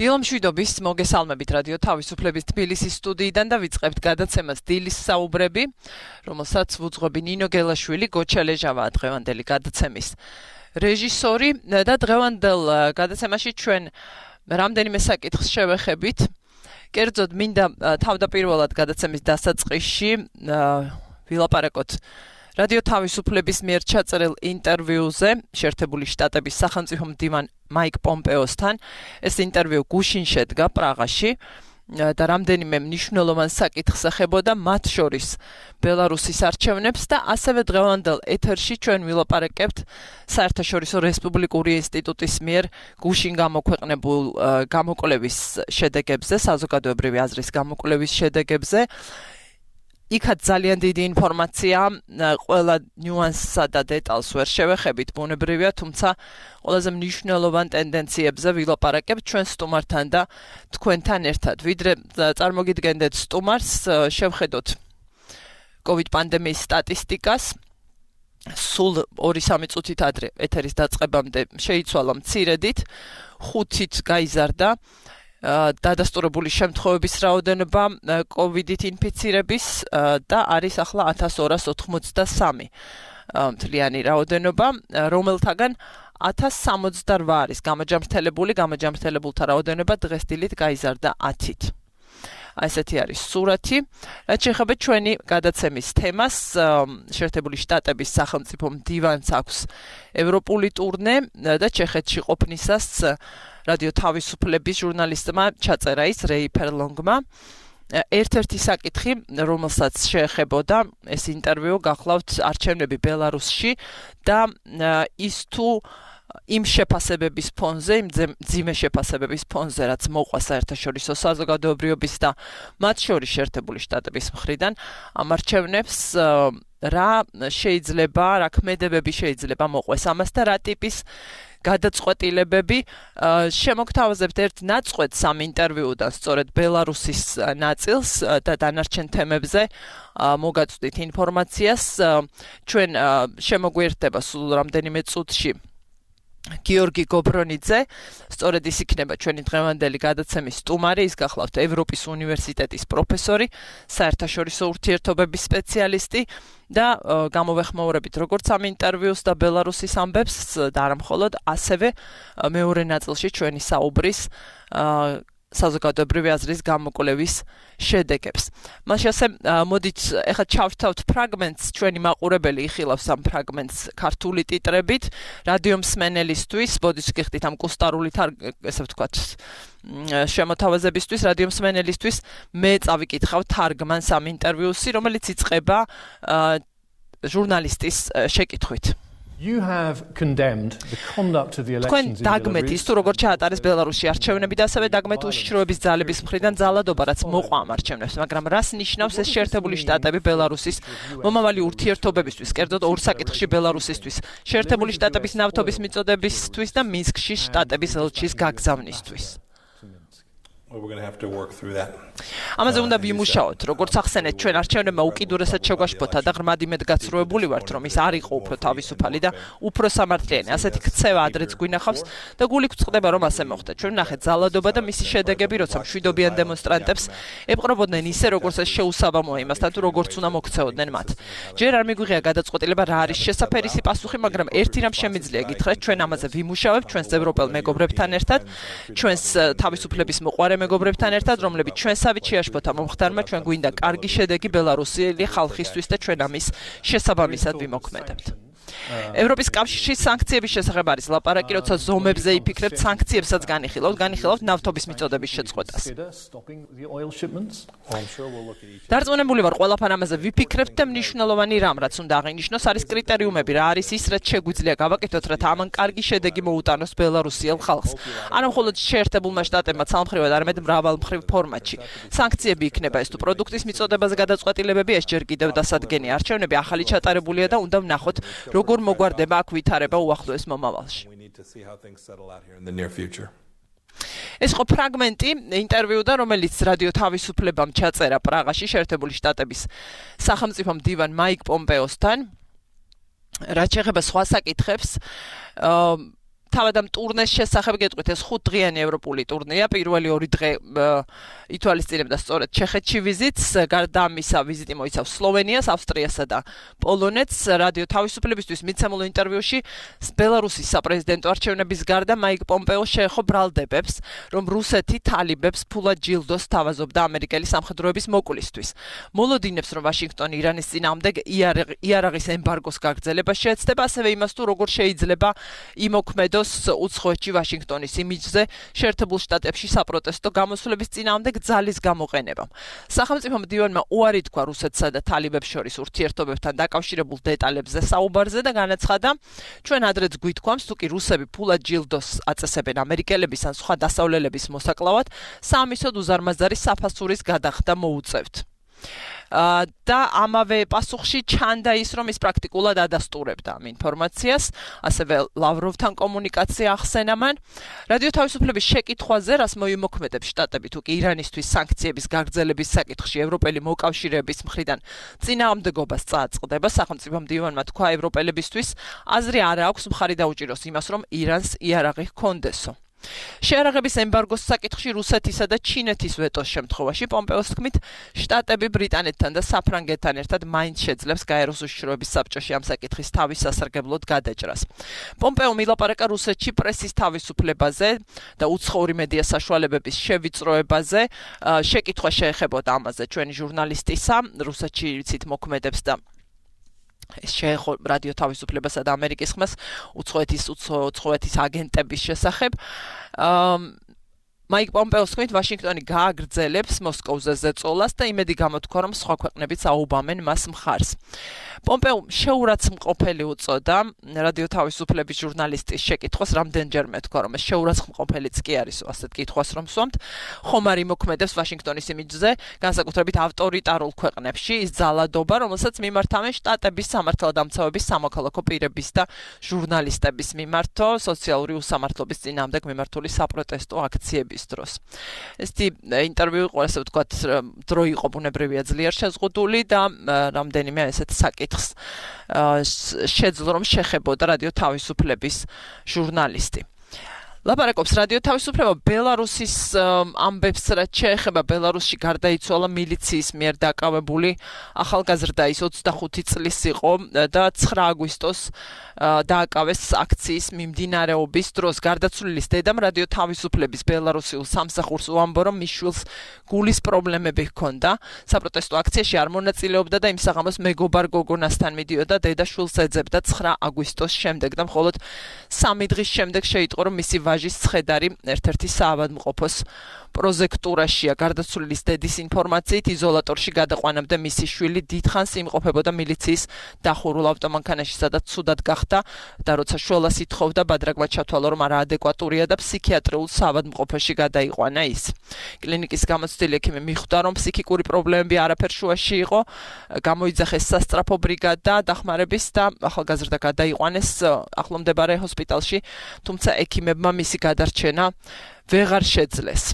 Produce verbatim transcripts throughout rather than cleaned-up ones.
დილომშვიდობის მოგესალმებით რადიო თავისუფლების თბილისის სტუდიიდან და ვიწყებთ გადაცემას დილის საუბრები, რომელსაც ვუძღვები ნინო გელაშვილი, გოჩა ლეჟავაა დღევანდელი გადაცემის რეჟისორი და დღევანდელ გადაცემაში ჩვენ რამდენიმე საკითხს შევეხებით. კერძოდ მინდა თავდაპირველად გადაცემის დასაწყისში ვილაპარაკოთ რადიო თავისუფლების მიერ ჩაწერილ ინტერვიუზე შეერთებული შტატების სახელმწიფო მდივან მაიკ პომპეოსთან. ეს ინტერვიუ გუშინ შედგა პრაღაში და რამდენიმე მნიშვნელოვან საკითხს ეხებოდა, მათ შორის ბელარუსის არჩევნებს და ასევე დღევანდელ ეთერში ჩვენ ვილაპარაკებთ საერთაშორისო რესპუბლიკური ინსტიტუტის მიერ გუშინ გამოქვეყნებულ გამოკვლევის შედეგებზე, საზოგადოებრივი აზრის გამოკვლევის შედეგებზე. იქაც ძალიან დიდი ინფორმაცია, ყველა ნიუანსსა და დეტალს ვერ შევეხებით, ბუნებრივია, თუმცა ყველაზე მნიშვნელოვან ტენდენციებზე ვილაპარაკებთ ჩვენ სტუმართან და თქვენთან ერთად. ვიდრე წარმოგიდგენდეთ სტუმარს, შევხედოთ COVID პანდემიის სტატისტიკას. სულ ორი-სამი წუთით ადრე ეთერის დაწყებამდე შეიცვალა მცირედით, ხუთით გაიზარდა დადასტურებული შემთხვევების რაოდენობა კოვიდით ინფიცირების და არის ახლა ათას ორას ოთხმოცდასამი მთლიანი რაოდენობა, რომელთაგან ათას სამოცდარვა არის გამაჯამრთელებული, გამაჯამრთელებულთა რაოდენობა დღეს დილით გაიზარდა ათით. ესეთი არის სურათი. რაც შეეხება ჩვენი გადაცემის თემას, შეერთებული შტატების სახელმწიფო მდივანს აქვს ევროპული ტურნე და ჩეხეთში ყოფნისას რადიო თავისუფლების ჟურნალისტმა ჩაწერა ის რეი ფერლონგმა. ერთ-ერთი საკითხი, რომელსაც შეეხებოდა ეს ინტერვიუ, გახლავთ არჩევნები ბელარუსში და ის თუ იმ შეფასებების ფონზე, იმ ძიმე შეფასებების ფონზე, რაც მოყვა საერთაშორისო საზოგადოებრივობის და მათ შორის შეერთებული შტატების მხრიდან ამ არჩევნებს რა შეიძლება, რა ქმედებები შეიძლება მოყვეს ამას და რა ტიპის გადაწყვეტილებები. შემოგთავაზებთ ერთ ნაწყვეტს ამ ინტერვიუდან, სწორედ ბელარუსის ნაწილს და დანარჩენ თემებზე მოგაწვდით ინფორმაციას. ჩვენ შემოგვიერთდება სულ რამდენიმე წუთში გიორგი გობრონიძე, სწორედ ის იქნება ჩვენი დღევანდელი გადაცემის სტუმარი, ის გახლავთ ევროპის უნივერსიტეტის პროფესორი, საერთაშორისო ურთიერთობების სპეციალისტი და გამოვეხმაურებით როგორც ამ ინტერვიუს და ბელარუსის ამბებს და არა მხოლოდ, ასევე მეორე ნაწილში ჩვენი საუბრის საზოგადოებრივი აზრის გამოკვლევის შედეგებს. მას ასე მოდით ეხლა ჩავთავთ ფრაგმენტს, ჩვენი მაყურებელი იხილავს ამ ფრაგმენტს ქართული ტიტრებით, რადიო მსმენელისთვის, ბოდით გიხდით ამ კუსტარული ესე ვთქვათ შემოთავაზებისთვის, რადიო მსმენელისთვის მე წავიკითხავ თარგმანს ამ ინტერვიუსი, რომელიც იწყება ჟურნალისტის შეკითხვით. You have condemned the conduct of the elections in დაგმეთ ის თუ როგორ ჩაატარეს ბელარუსში არჩევნები და ასევე დაგმეთ უშიშროების ძალების მხრიდან ძალადობა, რაც მოყვა ამ არჩევნებს, მაგრამ რას ნიშნავს ეს შეერთებული შტატები ბელარუსის მომავალი ურთიერთობებისთვის, კერძოდ ორ საკითხში ბელარუსისთვის, შეერთებული შტატების ნავთობის მიწოდებისთვის და მინსკში შტატების ელჩის გაგზავნისთვის. We're going to have to work through that. ამაზე უნდა ვიმუშაოთ, როგორც ახსენეთ, ჩვენ არჩევნებმა უკიდურესად შეგვაშფოთა და ღრმად იმედგაცრუებული ვართ, რომ ის არ იყო უფრო თავისუფალი და უფრო სამართლიანი. ასეთი ქცევა ადრეც გვინახავს და გული გვწყდება, რომ ასე მოხდა. ჩვენ ვნახეთ ძალადობა და მისი შედეგები, როცა მშვიდობიან დემონსტრანტებს ეპყრობოდნენ ისე, როგორც ეს შეუსაბამოა იმასთან, თუ როგორც უნდა მოქცეოდნენ მათ. ჯერ არ მიგვიღია გადაწყვეტილება რა არის შესაფერისი პასუხი, მაგრამ ერთი რამ შემიძლია გითხრათ, ჩვენ ამაზე ვიმუშავებთ, ჩვენს ევროპელ მეგობრებთან ერთად, ჩვენს თავისუფლების მოყვარე მეგობრებთან ერთად, რომლებიც ჩვენსავით შეაშფოთა მომხდარმა, ჩვენ გვინდა კარგი შედეგი ბელარუსელი ხალხისთვის და ჩვენ ამის შესაბამისად ვიმოქმედებთ. ევროპის კავშირის სანქციების შესახებ არის ლაპარაკი, როცა ზომებზე იფიქრებთ, სანქციებსაც განიხილავთ, განიხილავთ ნავთობის მიწოდების შეწყვეტას. დარწმუნებული ვარ, ყველაფერ ამაზე ვიფიქრებთ და მნიშვნელოვანი რამ, რაც უნდა აღინიშნოს, არის კრიტერიუმები, რა არის ის, რაც შეგვიძლია გავაკეთოთ, რათა ამან კარგი შედეგი მოუტანოს ბელარუსიელ ხალხს. არა მხოლოდ შეერთებულმა შტატებმა ცალმხრივად, არამედ მრავალმხრივ ფორმატში. სანქციები იქნება ეს თუ პროდუქტის მიწოდებაზე გადაწყვეტილებები, ეს ჯერ კიდევ დასადგენია. არჩევნები ახალი ჩატარებულია და უნდა ვნახოთ, როგორ მოგვარდება აქ ვითარება უახლოეს მომავალში. ეს ხო ფრაგმენტი ინტერვიუდან, რომელიც რადიო თავისუფლებამ ჩაწერა პრაღაში შეერთებული შტატების სახელმწიფო მდივან მაიკ პომპეოსთან. რაც შეეხება სხვა საკითხებს, თავად ამ ტურნეს შესახებ გეტყვით, ეს ხუთდღიანი ევროპული ტურნეა, პირველი ორი დღე ითვალისწინებდა სწორედ ჩეხეთში ვიზიტს, გარდა ამისა ვიზიტი მოიცავს სლოვენიას, ავსტრიასა და პოლონეთს. რადიო თავისუფლებისთვის მიცემულ ინტერვიუში ბელარუსის საპრეზიდენტო არჩევნების გარდა მაიკ პომპეო შეეხო ბრალდებებს, რომ რუსეთი თალიბებს ფულად ჯილდოს თავაზობდა ამერიკელი სამხედროების მოკლისთვის. მოლოდინებს, რომ ვაშინგტონი ირანის წინააღმდეგ იარაღის ემბარგოს გაგრძელება შეეცდება, ასევე იმას თუ როგორ შეიძლება იმოქმედოს უცხოეთში ვაშინგტონის იმიჯზე შეერთებულ შტატებში საპროტესტო გამოსვლების წინააღმდეგ ძალის გამოყენებამ. სახელმწიფო მდივანმა უარი თქვა რუსეთსა და თალიბებს შორის ურთიერთობებთან დაკავშირებულ დეტალებზე საუბარზე და განაცხადა, ჩვენ ადრეც გვითქვამს, თუ კი რუსები ფულად ჯილდოს აწესებენ ამერიკელების ან სხვა დასავლელების მოსაკლავად, საამისოდ უზარმაზარი საფასურის გადახდა მოუწევთ. და ამავე პასუხში ჩანდა ის, რომ ის პრაქტიკულად ადასტურებდა ამ ინფორმაციას, ასევე ლავროვთან კომუნიკაცია ახსენა მან. რადიო თავისუფლების შეკითხვაზე, რას მოიმოქმედებს შტატები თუ კი ირანისთვის სანქციების გაგრძელების საკითხში ევროპელი მოკავშირეების მხრიდან წინააღმდეგობას წააწყდება, სახელმწიფო მდივანმა თქვა, ევროპელებისთვის აზრი არ აქვს მხარი დაუჭიროს იმას, რომ ირანს იარაღი ჰქონდესო. შეარაღების ემბარგოს საკითხში რუსეთისა და ჩინეთის ვეტოს შემთხვევაში პომპეოს თქმით, შტატები ბრიტანეთთან და საფრანგეთთან ერთად მაინც შეძლებს გაეროს უშიშროების საბჭოში ამ საკითხის თავის სასარგებლოდ გადაჭრას. პომპეო მილაპარაკა რუსეთში პრესის თავისუფლებაზე და უცხოური მედია საშუალებების შევიწროებაზე. შეკითხვა შეეხებოდა ამაზე ჩვენი ჟურნალისტისა, რუსეთში ვიცით მოქმედებს და ეს შეეხო რადიო თავისუფლებასა და ამერიკის ხმას უცხოეთის უცხოეთის აგენტების შესახებ. მაიკ პომპეოს თქმით, ვაშინგტონი გააგრძელებს მოსკოვზე ზეწოლას და იმედი გამოთქვა, რომ სხვა ქვეყნებიც აუბამენ მას მხარს. პომპეომ შეურაცხმყოფელი უწოდა რადიო თავისუფლების ჟურნალისტის შეკითხვას, რამდენჯერმე თქვა, რომ ეს შეურაცხმყოფელიც კი არის, ასეთ კითხვას რომ სვამთ. ხომ არ იმოქმედებს ვაშინგტონის იმიჯზე, განსაკუთრებით ავტორიტარულ ქვეყნებში, ის ძალადობა, რომელსაც მიმართავენ შტატების სამართალდამცავების სამოქალაქო პირების და ჟურნალისტების მიმართო სოციალური უსამართლობის წინააღმდეგ მიმართული საპროტესტო აქციების დროს. ესეთი ინტერვიუ იყო, ასე ვთქვათ, დრო იყო ბუნებრივია ძლიერ შეზღუდული და რამდენიმე ესეთ საკითხს შეძლო რომ შეხებოდა რადიო თავისუფლების ჟურნალისტი. ლაპარაკობს რადიო თავისუფლება ბელარუსის ამბებს, რაც შეეხება ბელარუსში გარდაიცვალა მილიციის მიერ დაკავებული ახალგაზრდა, ის ოცდახუთი წლის იყო და ცხრა აგვისტოს დააკავეს აქციის მიმდინარეობის დროს. გარდაცვლილის დედამ რადიო თავისუფლების ბელარუსიულ სამსახურს უამბო, რომ მის შვილს გულის პრობლემები ჰქონდა. საპროტესტო აქციაში არ მონაწილეობდა და იმ საღამოს მეგობარ გოგონასთან მიდიოდა, დედა შვილს ეძებდა ცხრა აგვისტოს შემდეგ და მხოლოდ სამი დღის შემდეგ შეიტყო, რომ მისი ვაჟის ცხედარი ერთ-ერთი საავადმყოფოს პროზექტურაშია. გარდაცვლილის დედის ინფორმაციით იზოლატორში გადაყვანამდე მისი შვილი დიდხანს იმყოფებოდა მილიციის დახურულ ავტომანქანაში, სადაც ცუდად გახდა და როცა შველას ითხოვდა, ბადრაგმა ჩათვალა, რომ არაადეკვატურია და ფსიქიატრიულ საავადმყოფოში გადაიყვანა ის. კლინიკის გამოცდილი ექიმი მიხვდა, რომ ფსიქიკური პრობლემები არაფერ შუაში იყო, გამოიძახეს სასწრაფო ბრიგადა დახმარების და ახალგაზრდა გადაიყვანეს ახლომდებარე ჰოსპიტალში, თუმცა ექიმებმა მისი გადარჩენა ვეღარ შეძლეს.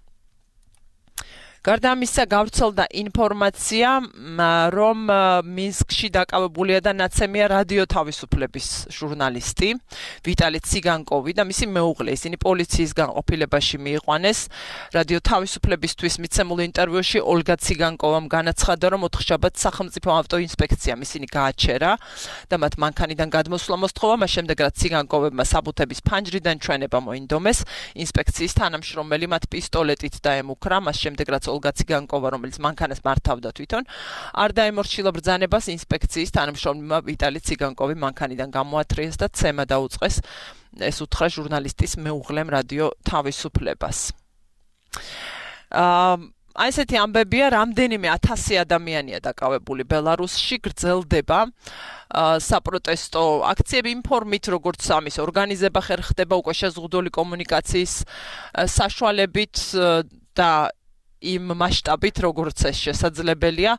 გარდა ამისა გავრცელდა ინფორმაცია, რომ მინსკში დაკავებულია და ნაცემია რადიო თავისუფლების ჟურნალისტი ვიტალი ციგანკოვი და მისი მეუღლე. ისინი პოლიციის განყოფილებაში მიიყვანეს. რადიო თავისუფლებისთვის მიცემულ ინტერვიუში ოლგა ციგანკოვამ განაცხადა, რომ ოთხშაბათს სახელმწიფო ავტოინსპექციამ ისინი გააჩერა და მათ მანქანიდან გადმოსვლა მოსთხოვა, მას შემდეგ რაც ციგანკოვებმა საბუთების ფანჯრიდან ჩვენება მოინდომეს. ინსპექციის თანამშრომელი მათ პისტოლეტით დაემუქრა, მას შემდეგ რაც ოლგა ციგანკოვა, რომელიც მანქანას მართავდა თვითონ, არ დაემორჩილა ბრძანებას. ინსპექციის თანამშრომლებმა ვიტალი ციგანკოვი მანქანიდან გამოათრიეს და ცემა დაუწყეს. ეს უთხრა ჟურნალისტის მეუღლემ რადიო თავისუფლებას. აი ესეთი ამბებია, რამდენიმე ათასი ადამიანია დაკავებული ბელარუსში, გრძელდება საპროტესტო აქციები იმ ფორმით, როგორც ამის ორგანიზება ხერხდება უკვე შეზღუდული კომუნიკაციის საშუალებით და იმ მასშტაბით, როგორც ეს შესაძლებელია.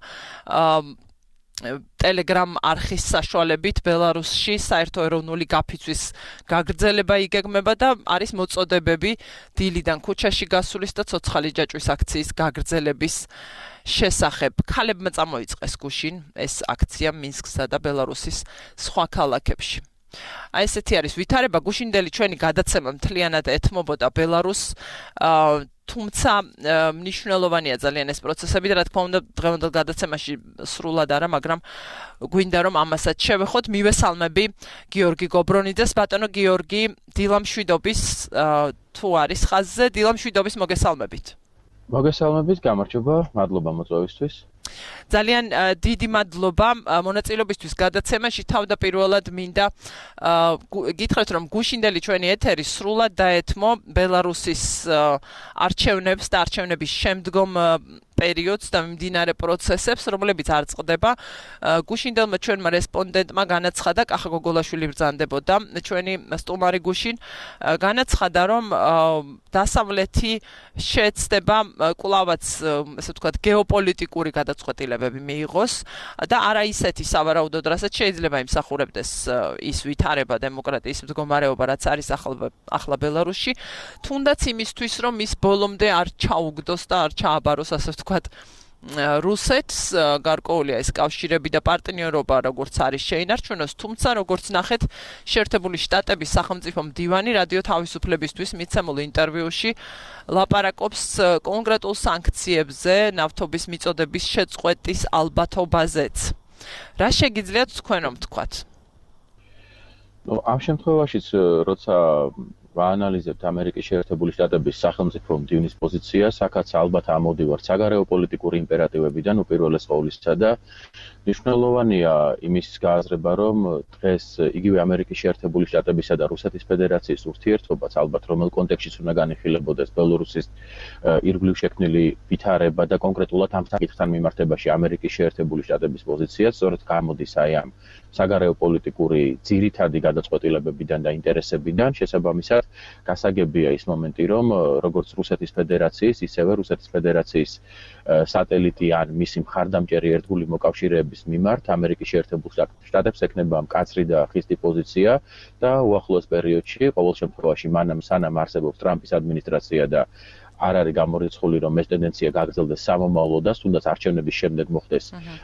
Telegram არხის საშუალებით ბელარუსში საერთო ეროვნული გაფიცვის გაგრძელება იგეგმება და არის მოწოდებები დილიდან ქუჩაში გასulis და ცოცხალი ჯაჭვის აქციის გაგრძელების შესახებ. ქალებმა წამოიწყეს გუშინ ეს აქცია მინსკსა და ბელარუსის სხვა ქალაქებში. აი ესეთი არის ვითარება, გუშინდელი ჩვენი გადაცემა მთლიანად ეთმობოდა ბელარუსს, თუმცა მნიშვნელოვანია ძალიან ეს პროცესები და რა თქმა უნდა დღევანდელ გადაცემაში სრულად არა, მაგრამ გვინდა რომ ამასაც შევეხოთ. მივესალმები გიორგი გობრონიძეს. ბატონო გიორგი, დილამშვიდობის თუ არის ხაზზე, დილამშვიდობის მოგესალმებით. მოგესალმებით, გამარჯობა, მადლობა მოწვევისთვის. ძალიან დიდი მადლობა მონაწილეობისთვის გადაცემაში. თავდაპირველად მინდა გითხრათ, რომ გუშინდელი ჩვენი ეთერი სრულად დაეთმო ბელარუსის არჩევნებს და არჩევნების შემდგომ პერიოდს და მიმდინარე პროცესებს, რომლებიც არ წყდება. გუშინდელმა ჩვენმა რესპონდენტმა განაცხადა, კახა გოგოლაშვილი ბრძანდებოდა, ჩვენი სტუმარი გუშინ განაცხადა, რომ დასავლეთი შეეცდება კვლავაც, ესე ვთქვათ, გეოპოლიტიკური გადაწყვეტილებები მიიღოს და არა ისეთი სავარაუდოდ, რასაც შეიძლება იმსახურებდეს ის ვითარება დემოკრატიის მდგომარეობა, რაც არის ახლა ბელარუსში, თუნდაც იმისთვის, რომ ის ბოლომდე არ ჩაუგდოს და არ ჩააბაროს, ასე ვთქვათ, რუსეთს, გარკვეულია ეს კავშირები და პარტნიორობა, როგორც არის შეინარჩუნოს, თუმცა როგორც ნახეთ, შეერთებული შტატების სახელმწიფო მდივანი რადიო თავისუფლებისთვის მიცემულ ინტერვიუში ლაპარაკობს კონკრეტულ სანქციებზე, ნავთობის მიწოდების შეწყვეტის ალბათობაზეც. რა შეგიძლიათ თქვენ რომ თქვათ? ამ შემთხვევაშიც, როცა ვაანალიზებთ ამერიკის შეერთებული შტატების სახელმწიფო მდივნის პოზიციას, აქაც ალბათ ამოდივართ საგარეო პოლიტიკური იმპერატივებიდან უპირველეს ყოვლისა და მნიშვნელოვანია იმის გააზრება, რომ დღეს იგივე ამერიკის შეერთებული შტატებისა და რუსეთის ფედერაციის ურთიერთობაც ალბათ რომელ კონტექსტშიც უნდა განიხილებოდეს ბელორუსის ირგვლივ შექმნილი ვითარება და კონკრეტულად ამ საკითხთან მიმართებაში ამერიკის შეერთებული შტატების პოზიციაც სწორედ გამოდის აი ამ საგარეო პოლიტიკური ძირითადი გადაწყვეტილებებიდან და ინტერესებიდან. შესაბამისად, გასაგებია ის მომენტი, რომ როგორც რუსეთის ფედერაციის, ისევე რუსეთის ფედერაციის სატელიტი ან მისი მხარდამჭერი ერთგული მოკავშირეების მიმართ ამერიკის შეერთებულ შტატებს ექნება მკაცრი და ხისტი პოზიცია და უახლოეს პერიოდში, ყოველ შემთხვევაში, მანამ სანამ არსებობს ტრამპის ადმინისტრაცია და არ არის გამორიცხული, რომ ეს ტენდენცია გაგრძელდეს სამომავლოდაც, თუნდაც არჩევნების შემდეგ მოხდეს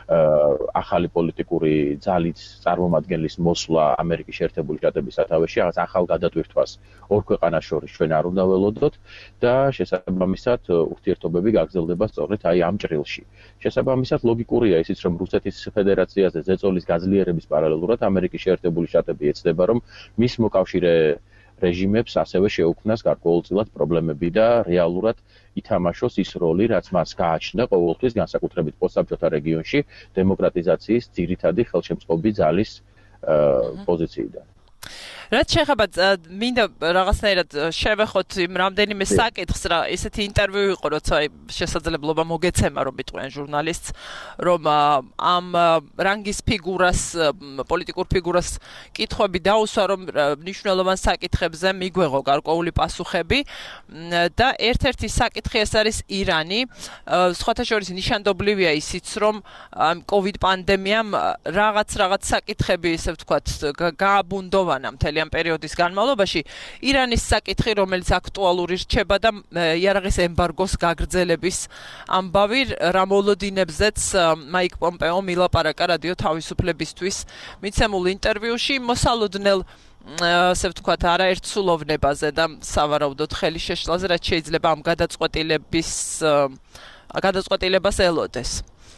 ახალი პოლიტიკური ძალის წარმომადგენლის მოსვლა ამერიკის შეერთებული შტატების სათავეში, რაღაც ახალ გადატვირთვას ორ ქვეყანას შორის ჩვენ არ უნდა ველოდოთ და შესაბამისად ურთიერთობები გაგრძელდება სწორედ აი ამ ჭრილში. შესაბამისად ლოგიკურია ისიც, რომ რუსეთის ფედერაციაზე ზეწოლის გაძლიერების პარალელურად ამერიკის შეერთებული შტატები ეცდება, რომ მის მოკავშირე რეჟიმებს ასევე შეუქმნას გარკვეულწილად პრობლემები და რეალურად ითამაშოს ის როლი, რაც მას გააჩნდა ყოველთვის განსაკუთრებით პოსტსაბჭოთა რეგიონში დემოკრატიზაციის ძირითადი ხელშემწყობი ძალის პოზიციიდან. რაც შეეხება მინდა რაღაცნაირად შევეხოთ იმ რამდენიმე საკითხს, რა ესეთი ინტერვიუ იყო, როცა შესაძლებლობა მოგეცემა, რომ მიტყვიან ჟურნალისტს, რომ ამ რანგის ფიგურას, პოლიტიკურ ფიგურას კითხვები დაუსვა, რომ მნიშვნელოვან საკითხებზე მიგვეღო გარკვეული პასუხები და ერთ-ერთი საკითხი ეს არის ირანი. სხვათა შორის ნიშანდობლივია ისიც, რომ კოვიდ პანდემიამ რაღაც რაღაც საკითხები, ესე ვთქვათ, გააბუნდოვანა მთელი ამ პერიოდის განმავლობაში ირანის საკითხი, რომელიც აქტუალური რჩება და იარაღის ემბარგოს გაგრძელების ამბავი, რა მოლოდინებზეც მაიკ პომპეო მილაპარაკა რადიო თავისუფლებისთვის მიცემულ ინტერვიუში, მოსალოდნელ ასე ვთქვათ, არაერთ სულოვნებაზე და სავარაუდოდ ხელი შეშლაზე, რაც შეიძლება ამ გადაწყვეტილების გადაწყვეტილებას ელოდეს.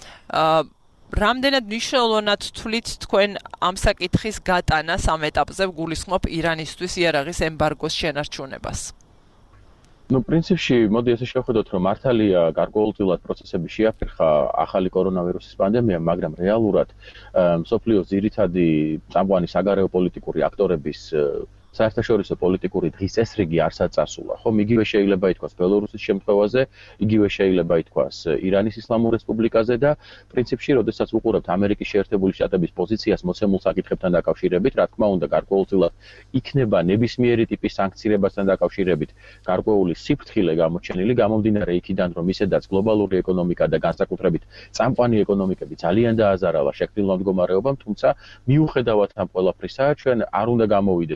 რამდენად მნიშვნელოვნად თვლით თქვენ ამ საკითხის გატანას ამ ეტაპზე გულისხმობ ირანისთვის იარაღის ემბარგოს შენარჩუნებას? Ну, პრინციპში, მოდი ესე შევხედოთ, რომ მართალია გარკვეულწილად პროცესები შეაფერხა ახალი კორონავირუსის პანდემიამ, მაგრამ რეალურად მსოფლიოს ძირითადი წამყვანი საგარეო პოლიტიკური აქტორების საერთაშორისო პოლიტიკური დღის წესრიგი არცად წასულა. ხომ იგივე შეიძლება ითქვას ბელორუსის შემთხვევაზე, იგივე შეიძლება ითქვას ირანის ისლამურ რესპუბლიკაზე და პრინციპში, როდესაც უყურებთ ამერიკის შეერთებული შტატების პოზიციას მოცემულ საკითხებთან დაკავშირებით, რა თქმა უნდა, გარკვეულწილად იქნება ნებისმიერი ტიპის სანქციებასთან დაკავშირებით გარკვეული სიფრთხილე გამოჩენილი, გამომდინარე იქიდან, რომ ისედაც გლობალური ეკონომიკა და განსაკუთრებით წამყვანი ეკონომიკები ძალიან დააზარალა შექმნილმა მდგომარეობამ, თუმცა მიუხედავად ამ ყველაფრისა, ჩვენ არ უნდა გამოვიდეთ იმ მოცემულ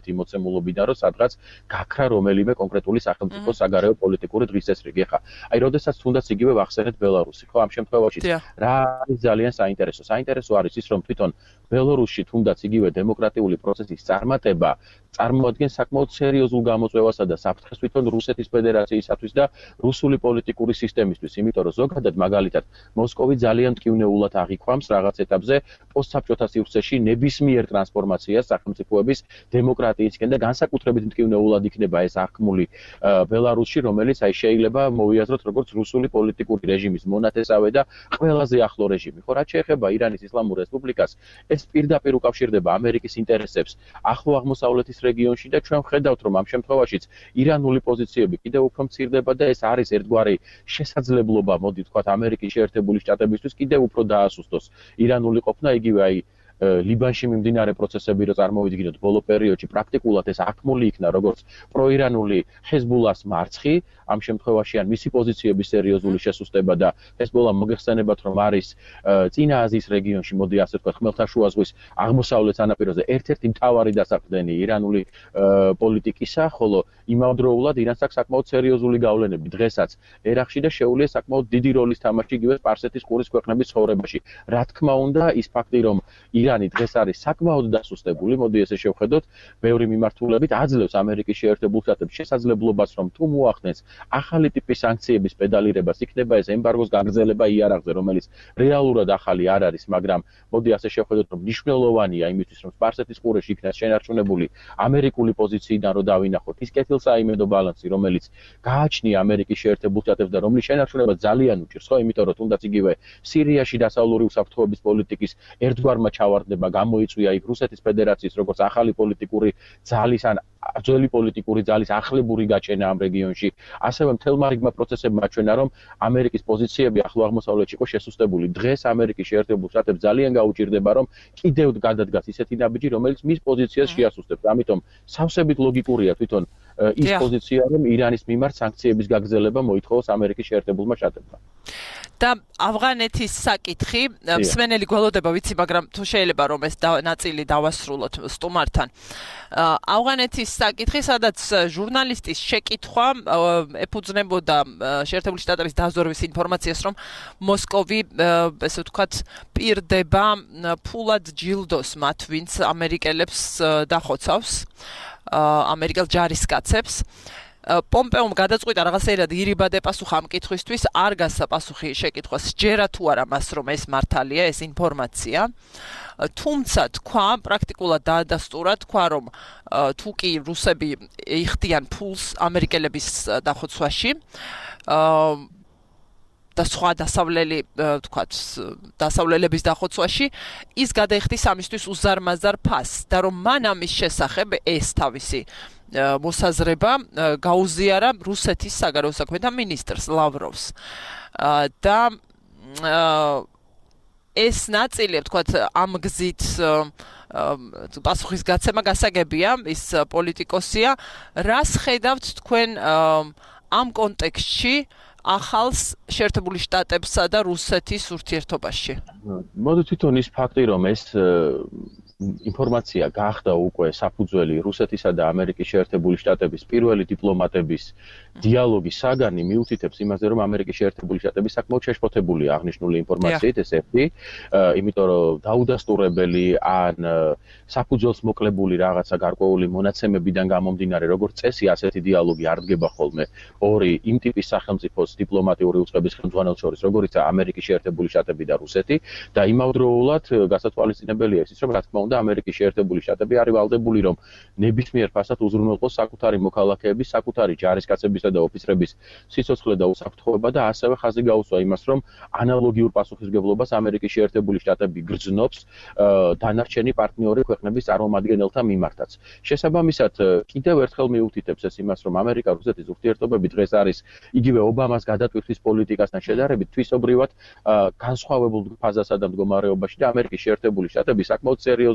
წარმომავლობიდან, რომ სადღაც გაქრა რომელიმე კონკრეტული სახელმწიფოს საგარეო პოლიტიკური დღესასრიგი. ხა, აი, როდესაც თუნდაც იგივე ვახსენეთ ბელარუსი, ხო, ამ შემთხვევაში რა არის ძალიან საინტერესო. საინტერესო არის ის, რომ თვითონ ბელარუსში თუნდაც იგივე დემოკრატიული პროცესის წარმატება წარმოადგენს საკმაოდ სერიოზულ გამოწვევასა და საფრთხეს თვითონ რუსეთის ფედერაციისათვის და რუსული პოლიტიკური სისტემისთვის, იმიტომ რომ ზოგადად მაგალითად მოსკოვი ძალიან მტკივნეულად აღიქვამს რაღაც ეტაპზე პოსტსაბჭოთა სივრცეში ნებისმიერ ტრანსფორმაციას სახელმწიფოების დემოკრატიისკენ და განსაკუთრებით მტკივნეულად იქნება ეს აღქმული ბელარუსში, რომელიც აი შეიძლება მოვიაზროთ როგორც რუსული პოლიტიკური რეჟიმის მონათესავე და ყველაზე ახლო რეჟიმი. ხო, რაც შეეხება ირანის ისლამურ რესპუბლიკას, ეს პირდაპირ უკავშირდება ამერიკის ინტერესებს ახლო აღმოსავლეთის რეგიონში და ჩვენ ვხედავთ, რომ ამ შემთხვევაშიც ირანული პოზიციები კიდევ უფრო მცირდება და ეს არის ერთგვარი შესაძლებლობა, მოდი ვთქვათ, ამერიკის შეერთებული შტატებისთვის კიდევ უფრო დაასუსტოს ირანული ყოფნა, იგივე აი ლიბანში მიმდინარე პროცესები რო წარმოვიდგინოთ ბოლო პერიოდში პრაქტიკულად ეს აქმული იქნა როგორც პროირანული ჰეზბულას მარცხი ამ შემთხვევაში ან მისი პოზიციების სერიოზული შესუსტება და ჰეზბოლა მოგეხსენებათ რომ არის წინა აზიის რეგიონში მოდი ასე ვთქვათ ხმელთაშუა ზღვის აღმოსავლეთ სანაპიროზე ერთ-ერთი მთავარი დასაყრდენი ირანული პოლიტიკისა ხოლო იმავდროულად ირანს აქვს საკმაოდ სერიოზული გავლენები დღესაც ერაყში და შეუძლია საკმაოდ დიდი როლის თამაში იგივე სპარსეთის ყურის ქვეყნების ცხოვრებაში რა თქმა უნდა ის ფაქტი რომ ირანი დღეს არის საკმაოდ დასუსტებული, მოდი ესე შევხედოთ, ბევრი მიმართულებით აძლევს ამერიკის შეერთებულ შტატებს შესაძლებლობას, რომ თუ მოახდენს ახალი ტიპის სანქციების პედალირებას, იქნება ეს ემბარგოს გაგრძელება იარაღზე, რომელიც რეალურად ახალი არ არის, მაგრამ მოდი ასე შევხედოთ, რომ მნიშვნელოვანია იმისთვის, რომ სპარსეთის ყურეში იქნას შენარჩუნებული ამერიკული პოზიციიდან რომ დავინახოთ ის კეთილსაიმედო ბალანსი, რომელიც გააჩნია ამერიკის შეერთებულ შტატებს და რომლის შენარჩუნება ძალიან უჭირს, ხო, იმიტომ რომ თუნდაც იგივე სირიაში დასავლური უსაფრთხოების პოლიტიკის ერთგვარმა ჩავარდნება გამოიწვია იქ რუსეთის ფედერაციის როგორც ახალი პოლიტიკური ძალის ან ძველი პოლიტიკური ძალის ახლებური გაჩენა ამ რეგიონში. ასევე მთელმა რიგმა პროცესებმა აჩვენა, რომ ამერიკის პოზიციები ახლო აღმოსავლეთში იყო შესუსტებული. დღეს ამერიკის შეერთებულ შტატებს ძალიან გაუჭირდება, რომ კიდევ გადადგას ისეთი ნაბიჯი, რომელიც მის პოზიციას შეასუსტებს. ამიტომ სავსებით ლოგიკურია თვითონ ის პოზიცია, რომ ირანის მიმართ სანქციების გაგრძელება მოითხოვოს ამერიკის შეერთებულმა შტატებმა. და ავღანეთის საკითხი, მსმენელი გველოდება ვიცი, მაგრამ თუ შეიძლება რომ ეს ნაწილი დავასრულოთ სტუმართან. ავღანეთის საკითხი, სადაც ჟურნალისტის შეკითხვა ეფუძნებოდა შეერთებული შტატების დაზვერვის ინფორმაციას, რომ მოსკოვი, ესე ვთქვათ, პირდება ფულად ჯილდოს მათ, ვინც ამერიკელებს დახოცავს, ამერიკელ ჯარისკაცებს. პომპეომ გადაწყვიტა რაღაცეირად ირიბად ეპასუხა ამ კითხვისთვის, არ გასცა პასუხი შეკითხვას, ჯერა თუ არა მას, რომ ეს მართალია, ეს ინფორმაცია. თუმცა თქვა, პრაქტიკულად დაადასტურა, თქვა, რომ თუ კი რუსები იხდიან ფულს ამერიკელების დახოცვაში, და სხვა დასავლელი, ვთქვათ, დასავლელების დახოცვაში, ის გადაიხდის ამისთვის უზარმაზარ ფასს და რომ მან ამის შესახებ ეს თავისი მოსაზრება გაუზიარა რუსეთის საგარეო საქმეთა მინისტრს ლავროვს. და ეს ნაწილი, ვთქვათ, ამ გზით პასუხის გაცემა გასაგებია, ის პოლიტიკოსია, რას ხედავთ თქვენ ამ კონტექსტში ახალს შეერთებული შტატებსა და რუსეთის ურთიერთობაში? მოდი თვითონ ის ფაქტი, რომ ეს ინფორმაცია გახდა უკვე საფუძველი რუსეთისა და ამერიკის შეერთებული შტატების პირველი დიპლომატების დიალოგის საგანი მიუთითებს იმაზე, რომ ამერიკის შეერთებული შტატები საკმაოდ შეშფოთებულია აღნიშნული ინფორმაციით, ეს ერთი, იმიტომ რომ დაუდასტურებელი ან საფუძველს მოკლებული რაღაცა გარკვეული მონაცემებიდან გამომდინარე, როგორც წესი, ასეთი დიალოგი არ დგება ხოლმე ორი იმ ტიპის სახელმწიფოს დიპლომატიური უწყების ხელმძღვანელს შორის, როგორიცაა ამერიკის შეერთებული შტატები და რუსეთი, და იმავდროულად გასათვალისწინებელია ის, რომ რა თქმა უნდა ამერიკის შეერთებული შტატები არის ვალდებული, რომ ნებისმიერ ფასად უზრუნველყოს საკუთარი მოქალაქეების, საკუთარი ჯარისკაცებისა და ოფიცრების სიცოცხლე და უსაფრთხოება და ასევე ხაზი გაუსვა იმას, რომ ანალოგიურ პასუხისმგებლობას ამერიკის შეერთებული შტატები გრძნობს დანარჩენი პარტნიორი ქვეყნების წარმომადგენელთა მიმართაც. შესაბამისად, კიდევ ერთხელ მიუთითებს ეს იმას, რომ ამერიკა-რუსეთის ურთიერთობები დღეს არის იგივე ობამას გადატვირთვის პოლიტიკასთან შედარებით თვისობრივად განსხვავებულ ფაზასა და მდგომარეობაში და ამერიკის შეერთებული შტატები საკმაოდ სერიოზულ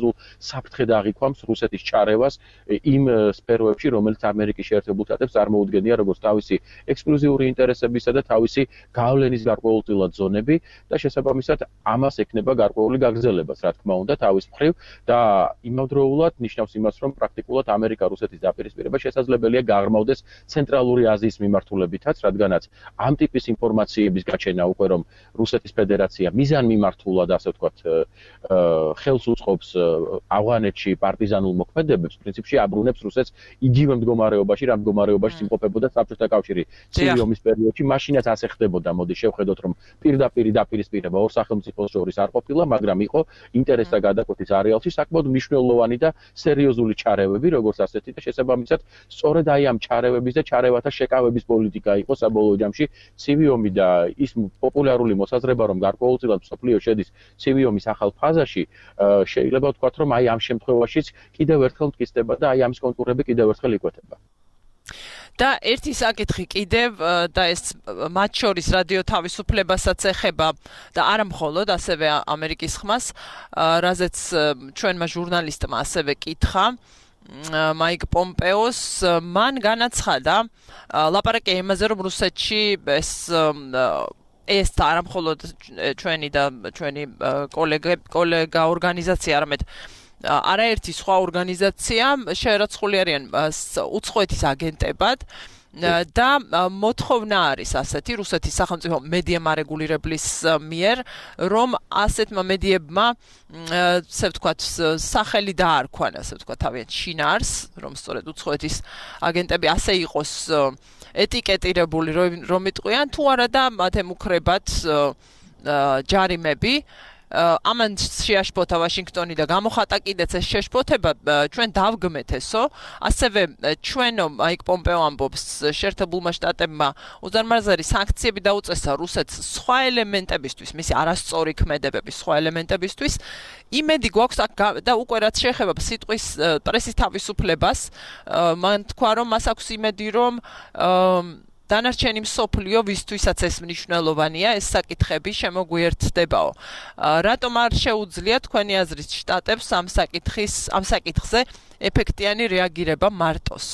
სერიოზულ საფრთხედ აღიქვამს რუსეთის ჩარევას იმ სფეროებში, რომელიც ამერიკის შეერთებულ შტატებს წარმოუდგენია როგორც თავისი ექსკლუზიური ინტერესებისა და თავისი გავლენის გარკვეულწილად ზონები და შესაბამისად ამას ექნება გარკვეული გაგრძელებაც, რა თქმა უნდა, თავის მხრივ და იმავდროულად ნიშნავს იმას, რომ პრაქტიკულად ამერიკა რუსეთის დაპირისპირება შესაძლებელია გაღრმავდეს ცენტრალური აზიის მიმართულებითაც, რადგანაც ამ ტიპის ინფორმაციების გაჩენა უკვე რომ რუსეთის ფედერაცია მიზანმიმართულად, ასე ვთქვათ, ხელს უწყობს ავღანეთში პარტიზანულ მოქმედებებს, პრინციპში აბრუნებს რუსეთს იგივე მდგომარეობაში, რა მდგომარეობაში იმყოფებოდა საბჭოთა კავშირი ცივი ომის პერიოდში, მაშინაც ასე ხდებოდა. მოდი შევხედოთ, რომ პირდაპირ დაპირისპირება ორ სახელმწიფოს შორის არ ყოფილა, მაგრამ იყო ინტერესთა გადაკვეთის არეალში საკმაოდ მნიშვნელოვანი და სერიოზული ჩარევები, როგორც ასეთი და შესაბამისად, სწორედ აი ამ ჩარევების და ჩარევათა შეკავების პოლიტიკა იყო საბოლოო ჯამში ცივი ომი და ის პოპულარული მოსაზრება, რომ გარკვეულწილად მსოფლიო შედის ცივი ომის ახალ ფაზაში, შეიძლება ვთქვათ, რომ აი ამ შემთხვევაშიც კიდევ ერთხელ მტკიცდება და აი ამის კონტურები კიდევ ერთხელ იკვეთება. და ერთი საკითხი კიდევ და ეს მათ შორის რადიო თავისუფლებასაც ეხება და არა მხოლოდ ასევე ამერიკის ხმას, რაზეც ჩვენმა ჟურნალისტმა ასევე კითხა მაიკ პომპეოს, მან განაცხადა ლაპარაკი იმაზე, რომ რუსეთში ეს ეს არა მხოლოდ ჩვენი და ჩვენი კოლეგა კოლეგა ორგანიზაცია, არამედ არაერთი სხვა ორგანიზაცია შეერაცხული არიან უცხოეთის აგენტებად და მოთხოვნა არის ასეთი რუსეთის სახელმწიფო მედია მარეგულირებლის მიერ, რომ ასეთმა მედიებმა, ასე ვთქვათ, სახელი დაარქვან, ასე ვთქვათ, თავიანთ შინაარს, რომ სწორედ უცხოეთის აგენტები ასე იყოს ეტიკეტირებული, რომ იტყვიან თუ არა და მათ ემუქრებათ ჯარიმები. ამან შეაშფოთა ვაშინგტონი და გამოხატა კიდეც ეს შეშფოთება ჩვენ დავგმეთ ესო, ასევე ჩვენო მაიკ პომპეო ამბობს შეერთებულმა შტატებმა უზარმაზარი სანქციები დაუწესა რუსეთს სხვა ელემენტებისთვის, მისი არასწორი ქმედებების სხვა ელემენტებისთვის. იმედი გვაქვს და უკვე რაც შეეხება სიტყვის პრესის თავისუფლებას, მან თქვა, რომ მას აქვს იმედი, რომ დანარჩენი მსოფლიო ვისთვისაც ეს მნიშვნელოვანია, ეს საკითხები შემოგვიერთდებაო. რატომ არ შეუძლია თქვენი აზრით შტატებს ამ საკითხის, ამ საკითხზე ეფექტიანი რეაგირება მარტოს?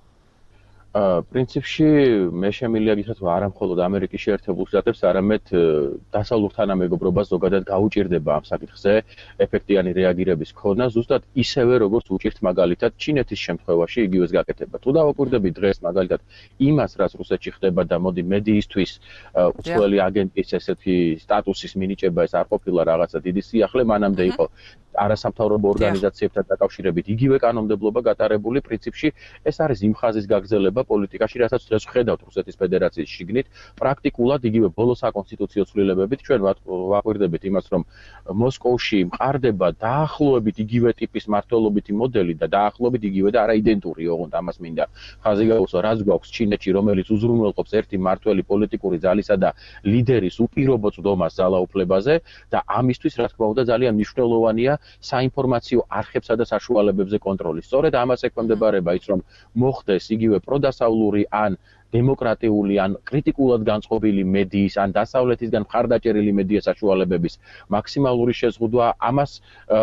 პრინციპში მე შემიძლია გითხრათ, რომ არა მხოლოდ ამერიკის შეერთებულ შტატებს, არამედ დასავლურ თანამეგობრობას ზოგადად გაუჭირდება ამ საკითხზე ეფექტიანი რეაგირების ქონა, ზუსტად ისევე როგორც უჭირთ მაგალითად ჩინეთის შემთხვევაში იგივეს გაკეთება. თუ დავაკვირდებით დღეს მაგალითად იმას, რაც რუსეთში ხდება და მოდი მედიისთვის უცხოელი აგენტის ესეთი სტატუსის მინიჭება ეს არ ყოფილა რაღაცა დიდი სიახლე, მანამდე იყო არასამთავრობო ორგანიზაციებთან დაკავშირებით იგივე კანონმდებლობა გატარებული, პრინციპში ეს არის იმ ხაზის გაგრძელება პოლიტიკაში, რასაც დღეს ვხედავთ რუსეთის ფედერაციის შიგნით, პრაქტიკულად იგივე ბოლო საკონსტიტუციო ცვლილებებით ჩვენ ვაკვირდებით იმას, რომ მოსკოვში მყარდება დაახლოებით იგივე ტიპის მმართველობითი მოდელი და დაახლოებით იგივე და არა იდენტური, ოღონდ ამას მინდა ხაზი გაუსვა, რაც გვაქვს ჩინეთში, რომელიც უზრუნველყოფს ერთი მმართველი პოლიტიკური ძალისა და ლიდერის უპირობო წვდომას ძალაუფლებაზე და ამისთვის, რა თქმა უნდა, ძალიან მნიშვნელოვანია საინფორმაციო არხებსა და საშუალებებზე კონტროლი. სწორედ ამას ექვემდებარება ის, რომ მოხდეს იგივე პროდასავლური ან დემოკრატიული ან კრიტიკულად განწყობილი მედიის ან დასავლეთისგან მხარდაჭერილი მედია საშუალებების მაქსიმალური შეზღუდვა, ამას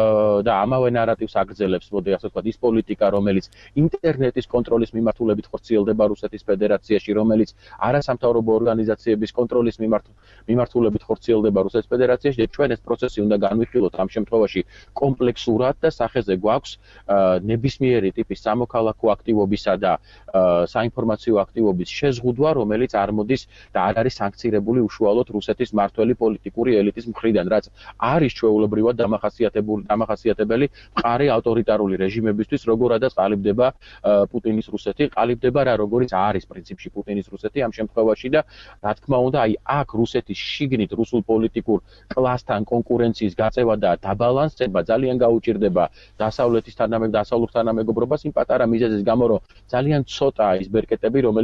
და ამავე ნარატივს აგრძელებს, მოდი ასე ვთქვათ, ის პოლიტიკა, რომელიც ინტერნეტის კონტროლის მიმართულებით ხორციელდება რუსეთის ფედერაციაში, რომელიც არასამთავრობო ორგანიზაციების კონტროლის მიმართულებით ხორციელდება რუსეთის ფედერაციაში და ჩვენ ეს პროცესი უნდა განვიხილოთ ამ შემთხვევაში კომპლექსურად და სახეზე გვაქვს ნებისმიერი ტიპის სამოქალაქო აქტივობისა და საინფორმაციო აქტივობის შეზღუდვა, რომელიც არ მოდის და არ არის სანქცირებული უშუალოდ რუსეთის მმართველი პოლიტიკური ელიტის მხრიდან, რაც არის ჩვეულებრივად დამახასიათებული დამახასიათებელი მყარი ავტორიტარული რეჟიმებისთვის, როგორადაც ყალიბდება პუტინის რუსეთი, ყალიბდება რა როგორიც არის პრინციპში პუტინის რუსეთი ამ შემთხვევაში და რა თქმა უნდა, აი აქ რუსეთის შიგნით რუსულ პოლიტიკურ კლასთან კონკურენციის გაწევა და დაბალანსება ძალიან გაუჭირდება დასავლეთის თანამეგობრობას, დასავლურ თანამეგობრობას იმ პატარა მიზეზის გამო, რომ ძალიან ცოტაა ის ბერკეტები, რომელიც შეუძლია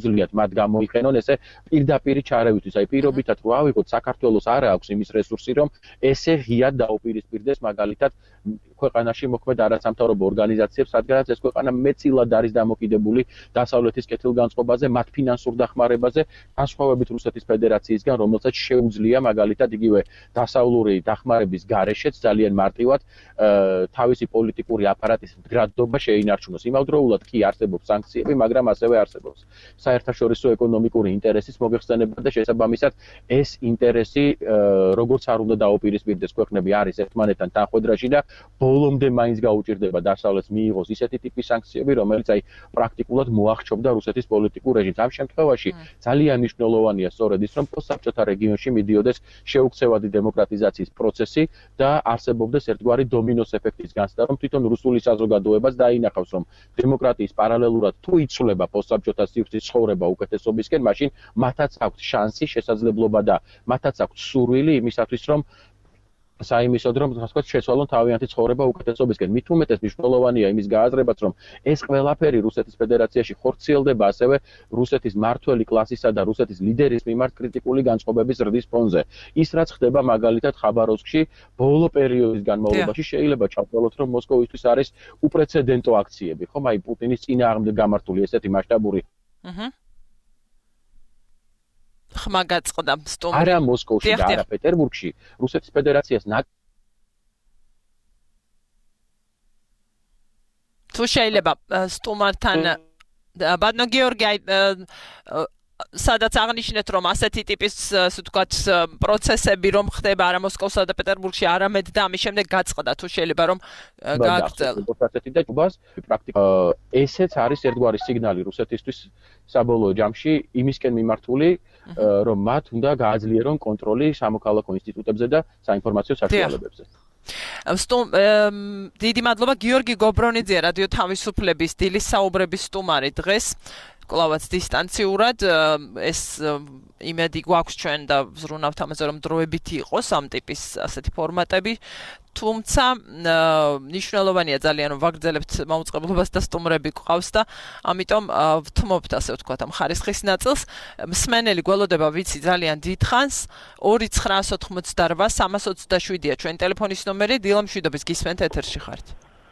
შეუძლიათ მათ გამოიყენონ ესე პირდაპირი ჩარევისთვის. აი პირობითად რო ავიღოთ, საქართველოს არ აქვს იმის რესურსი, რომ ესე ღიად დაუპირისპირდეს მაგალითად ქვეყანაში მოქმედ არასამთავრობო ორგანიზაციებს, რადგანაც ეს ქვეყანა მეტწილად არის დამოკიდებული დასავლეთის კეთილგანწყობაზე, მათ ფინანსურ დახმარებაზე, განსხვავებით რუსეთის ფედერაციისგან, რომელსაც შეუძლია მაგალითად იგივე დასავლური დახმარების გარეშეც ძალიან მარტივად თავისი პოლიტიკური აპარატის მდგრადობა შეინარჩუნოს. იმავდროულად კი არსებობს სანქციები, მაგრამ ასევე არსებობს საერთაშორისო ეკონომიკური ინტერესის მოგეხსენება და შესაბამისად ეს ინტერესი როგორც არ უნდა დაუპირისპირდეს ქვეყნები არის ერთმანეთთან თანხვედრაში და ბოლომდე მაინც გაუჭირდება დასავლეთს მიიღოს ისეთი ტიპის სანქციები, რომელიც აი პრაქტიკულად მოახჩობდა რუსეთის პოლიტიკურ რეჟიმს. ამ შემთხვევაში ძალიან მნიშვნელოვანია სწორედ ის, რომ პოსტსაბჭოთა რეგიონში მიდიოდეს შეუქცევადი დემოკრატიზაციის პროცესი და არსებობდეს ერთგვარი დომინოს ეფექტის განცდა, რომ თვითონ რუსული საზოგადოებას დაინახავს, რომ დემოკრატიის პარალელურად თუ იცვლება პოსტსაბჭოთა სივრცის ცხოვრება უკეთესობისკენ, მაშინ მათაც აქვს შანსი, შესაძლებლობა და მათაც აქვს სურვილი იმისათვის, რომ საიმისოდ რომ ასე ვთქვათ, შეცვალონ თავიანთი ცხოვრება უკეთესობისკენ. მით უმეტეს მნიშვნელოვანია იმის გააზრებაც, რომ ეს ყველაფერი რუსეთის ფედერაციაში ხორციელდება ასევე რუსეთის მმართველი კლასისა და რუსეთის ლიდერის მიმართ კრიტიკული განწყობების ზრდის ფონზე. ის რაც ხდება მაგალითად ხაბაროვსკში ბოლო პერიოდის განმავლობაში შეიძლება ჩავთვალოთ, რომ მოსკოვისთვის არის უპრეცედენტო აქციები, ხომ? აი პუტინის წინააღმდეგ გამართული ესეთი მასშტაბური აჰა ხმა გაწყდა სტუმრი. არა მოსკოვში და არა პეტერბურგში, რუსეთის ფედერაციას თუ შეიძლება სტუმართან ბატონო გიორგი სადაც აღნიშნეთ, რომ ასეთი ტიპის ასე ვთქვათ პროცესები რომ ხდება არა მოსკოვსა და პეტერბურგში, არამედ და ამის შემდეგ გაწყდა, თუ შეიძლება რომ გააგრძელოთ. ასეთი და ჯუბას პრაქტიკულად ესეც არის ერთგვარი სიგნალი რუსეთისთვის საბოლოო ჯამში იმისკენ მიმართული, რომ მათ უნდა გააძლიერონ კონტროლი სამოქალაქო ინსტიტუტებზე და საინფორმაციო საშუალებებზე. სტუმ დიდი მადლობა გიორგი გობრონიძე, რადიო თავისუფლების დილის საუბრების სტუმარი დღეს. კლავაც დისტანციურად ეს იმედი გვაქვს ჩვენ და ვზრუნავთ ამაზე, რომ დროებითი იყოს ამ ტიპის ასეთი ფორმატები, თუმცა მნიშვნელოვანია ძალიან რომ ვაგრძელებთ მაუწყებლობას და სტუმრები გვყავს და ამიტომ ვთმობთ ასე ვთქვათ ამ ხარისხის ნაწილს. მსმენელი გველოდება ვიცი ძალიან დიდხანს ორი ცხრაას ოთხმოცდარვა სამას ოცდაშვიდია ჩვენ ტელეფონის ნომერი. დილა მშვიდობის, გისმენთ ეთერში ხართ.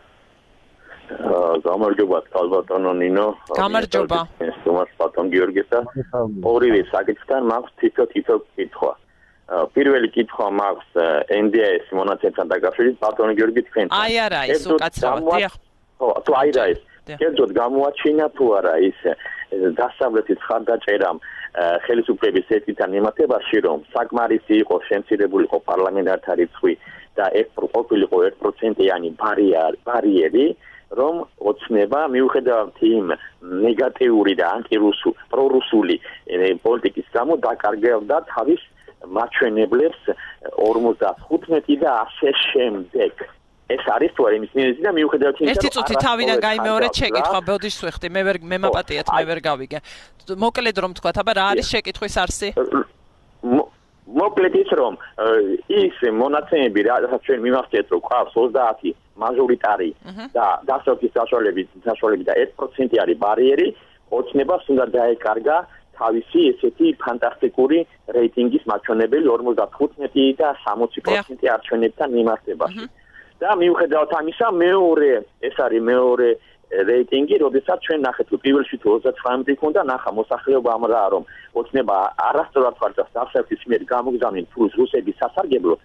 გამარჯობა თალბატონო ნინო. გამარჯობა. სტუმარს ბატონ გიორგისა. ორივე საკითხთან მაქვს თითო თითო კითხვა. პირველი კითხვა მაქვს ენ დი ეს მონაცემთან დაკავშირებით ბატონო გიორგი თქვენ. აი არა ის უკაცრავად. დიახ. ხო, თუ აი რა ის. კერძოდ გამოაჩინა თუ არა ის დასავლეთის ხარდაჭერამ ხელისუფლების ეთიდან მიმართებაში, რომ საკმარისი იყო შემცირებული იყო პარლამენტართა რიცხვი და ეს ყოფილიყო ერთ პროცენტიანი ბარიერი, რომ ოცნება მიუხედავად იმ ნეგატიური და ანტირუსული, პრორუსული პოლიტიკის გამო დაკარგავდა თავის მაჩვენებლებს ორმოცდახუთმეტი და ასე შემდეგ. ეს არის თუ არა იმის მინიჭი და მიუხედავად იმისა, ერთი წუთი თავიდან გაიმეორეთ შეკითხვა, ბოდიშ ვეხდი, მე ვერ მე მაპატიეთ, მე ვერ გავიგე. მოკლედ რომ თქვა, აბა რა არის შეკითხვის არსი? მოკლედ ის რომ ის მონაცემები რაც ჩვენ მიმართეთ, რომ ყავს ოცდაათი მაჟორიტარი და დასავლეთის საშუალებით საშუალებით და ერთ პროცენტი არის ბარიერი, ოცნებას უნდა დაეკარგა თავისი ესეთი ფანტასტიკური რეიტინგის მაჩვენებელი ორმოცდახუთმეტი და სამოცი პროცენტი არჩევნებთან მიმართებაში. და მიუხედავად ამისა, მეორე ეს არის მეორე რეიტინგი, როდესაც ჩვენ ნახეთ, რომ პირველში თუ ოცდათვრამეტი ქონდა, ნახა მოსახლეობა ამ რა რომ ოცნება არასწორად ხარჯავს დასავლეთის მიერ გამოგზავნილ ფულს რუსების სასარგებლოდ,